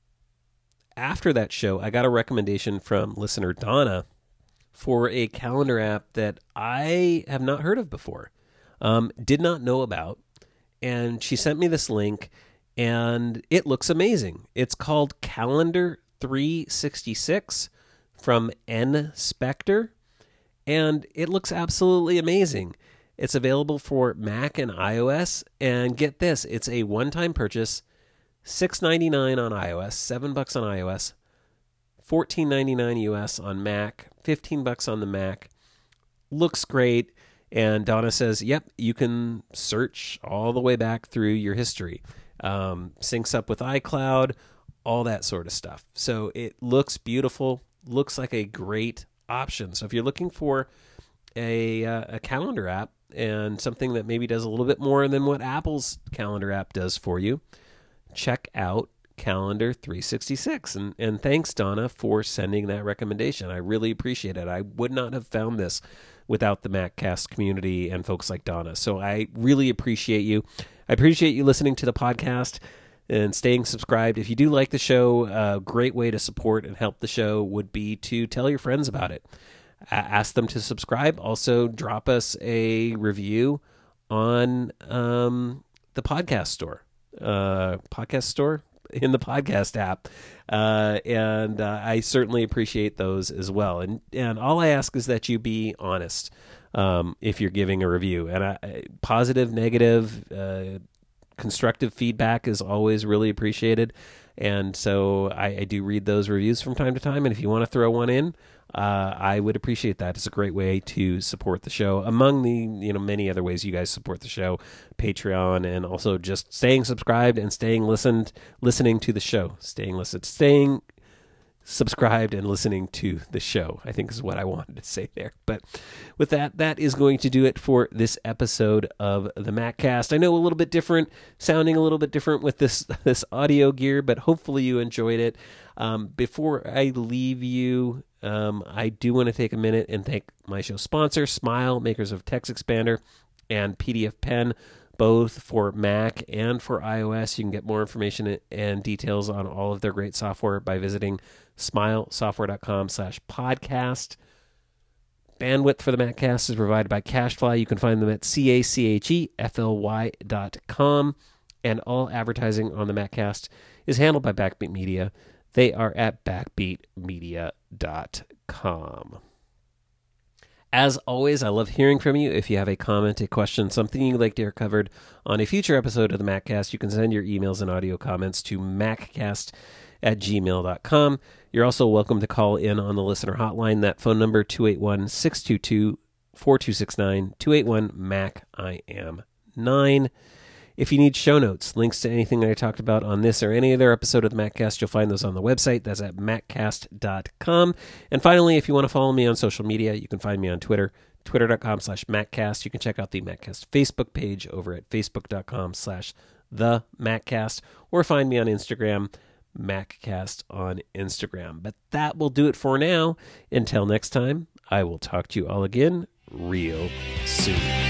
after that show, I got a recommendation from listener Donna for a calendar app that I have not heard of before, um, did not know about, and she sent me this link, and it looks amazing. It's called Calendar three sixty-six from NSpectre, and it looks absolutely amazing. It's available for Mac and iOS, and get this, it's a one-time purchase, six ninety-nine on iOS, seven bucks on iOS, fourteen ninety-nine U S on Mac, fifteen bucks on the Mac. Looks great, and Donna says, yep, you can search all the way back through your history. Um, syncs up with iCloud, all that sort of stuff. So it looks beautiful, looks like a great option. So if you're looking for a uh, a calendar app and something that maybe does a little bit more than what Apple's calendar app does for you, check out Calendar three sixty-six. And, and thanks, Donna, for sending that recommendation. I really appreciate it. I would not have found this without the MacCast community and folks like Donna. So I really appreciate you. I appreciate you listening to the podcast and staying subscribed. If you do like the show, a great way to support and help the show would be to tell your friends about it. Ask them to subscribe. Also, drop us a review on um, the podcast store, uh, podcast store in the podcast app, uh, and uh, I certainly appreciate those as well. And and all I ask is that you be honest um, if you're giving a review, and I, positive, negative, uh, constructive feedback is always really appreciated. And so I, I do read those reviews from time to time. And if you want to throw one in, uh, I would appreciate that. It's a great way to support the show, among the you know many other ways you guys support the show, Patreon, and also just staying subscribed and staying listened, listening to the show, staying listened, staying subscribed and listening to the show, I think is what I wanted to say there. But with that, that is going to do it for this episode of the MacCast. I know a little bit different, sounding a little bit different with this this audio gear, but hopefully you enjoyed it. Um, before I leave you, um, I do want to take a minute and thank my show sponsor, Smile, makers of TextExpander and P D F Pen, both for Mac and for iOS. You can get more information and details on all of their great software by visiting smilesoftware.com slash podcast. Bandwidth for the MacCast is provided by CacheFly. You can find them at C A C H E F L Y dot com. And all advertising on the MacCast is handled by Backbeat Media. They are at backbeat media dot com. As always, I love hearing from you. If you have a comment, a question, something you'd like to hear covered on a future episode of the MacCast, you can send your emails and audio comments to maccast at gmail dot com. You're also welcome to call in on the listener hotline. That phone number, two eight one, six two two, four two six nine, two eight one, M A C, I am nine. If you need show notes, links to anything that I talked about on this or any other episode of the MacCast, you'll find those on the website. That's at maccast dot com. And finally, if you want to follow me on social media, you can find me on Twitter, twitter.com slash MacCast. You can check out the MacCast Facebook page over at facebook.com slash the MacCast, or find me on Instagram, MacCast on Instagram. But that will do it for now. Until next time, I will talk to you all again real soon.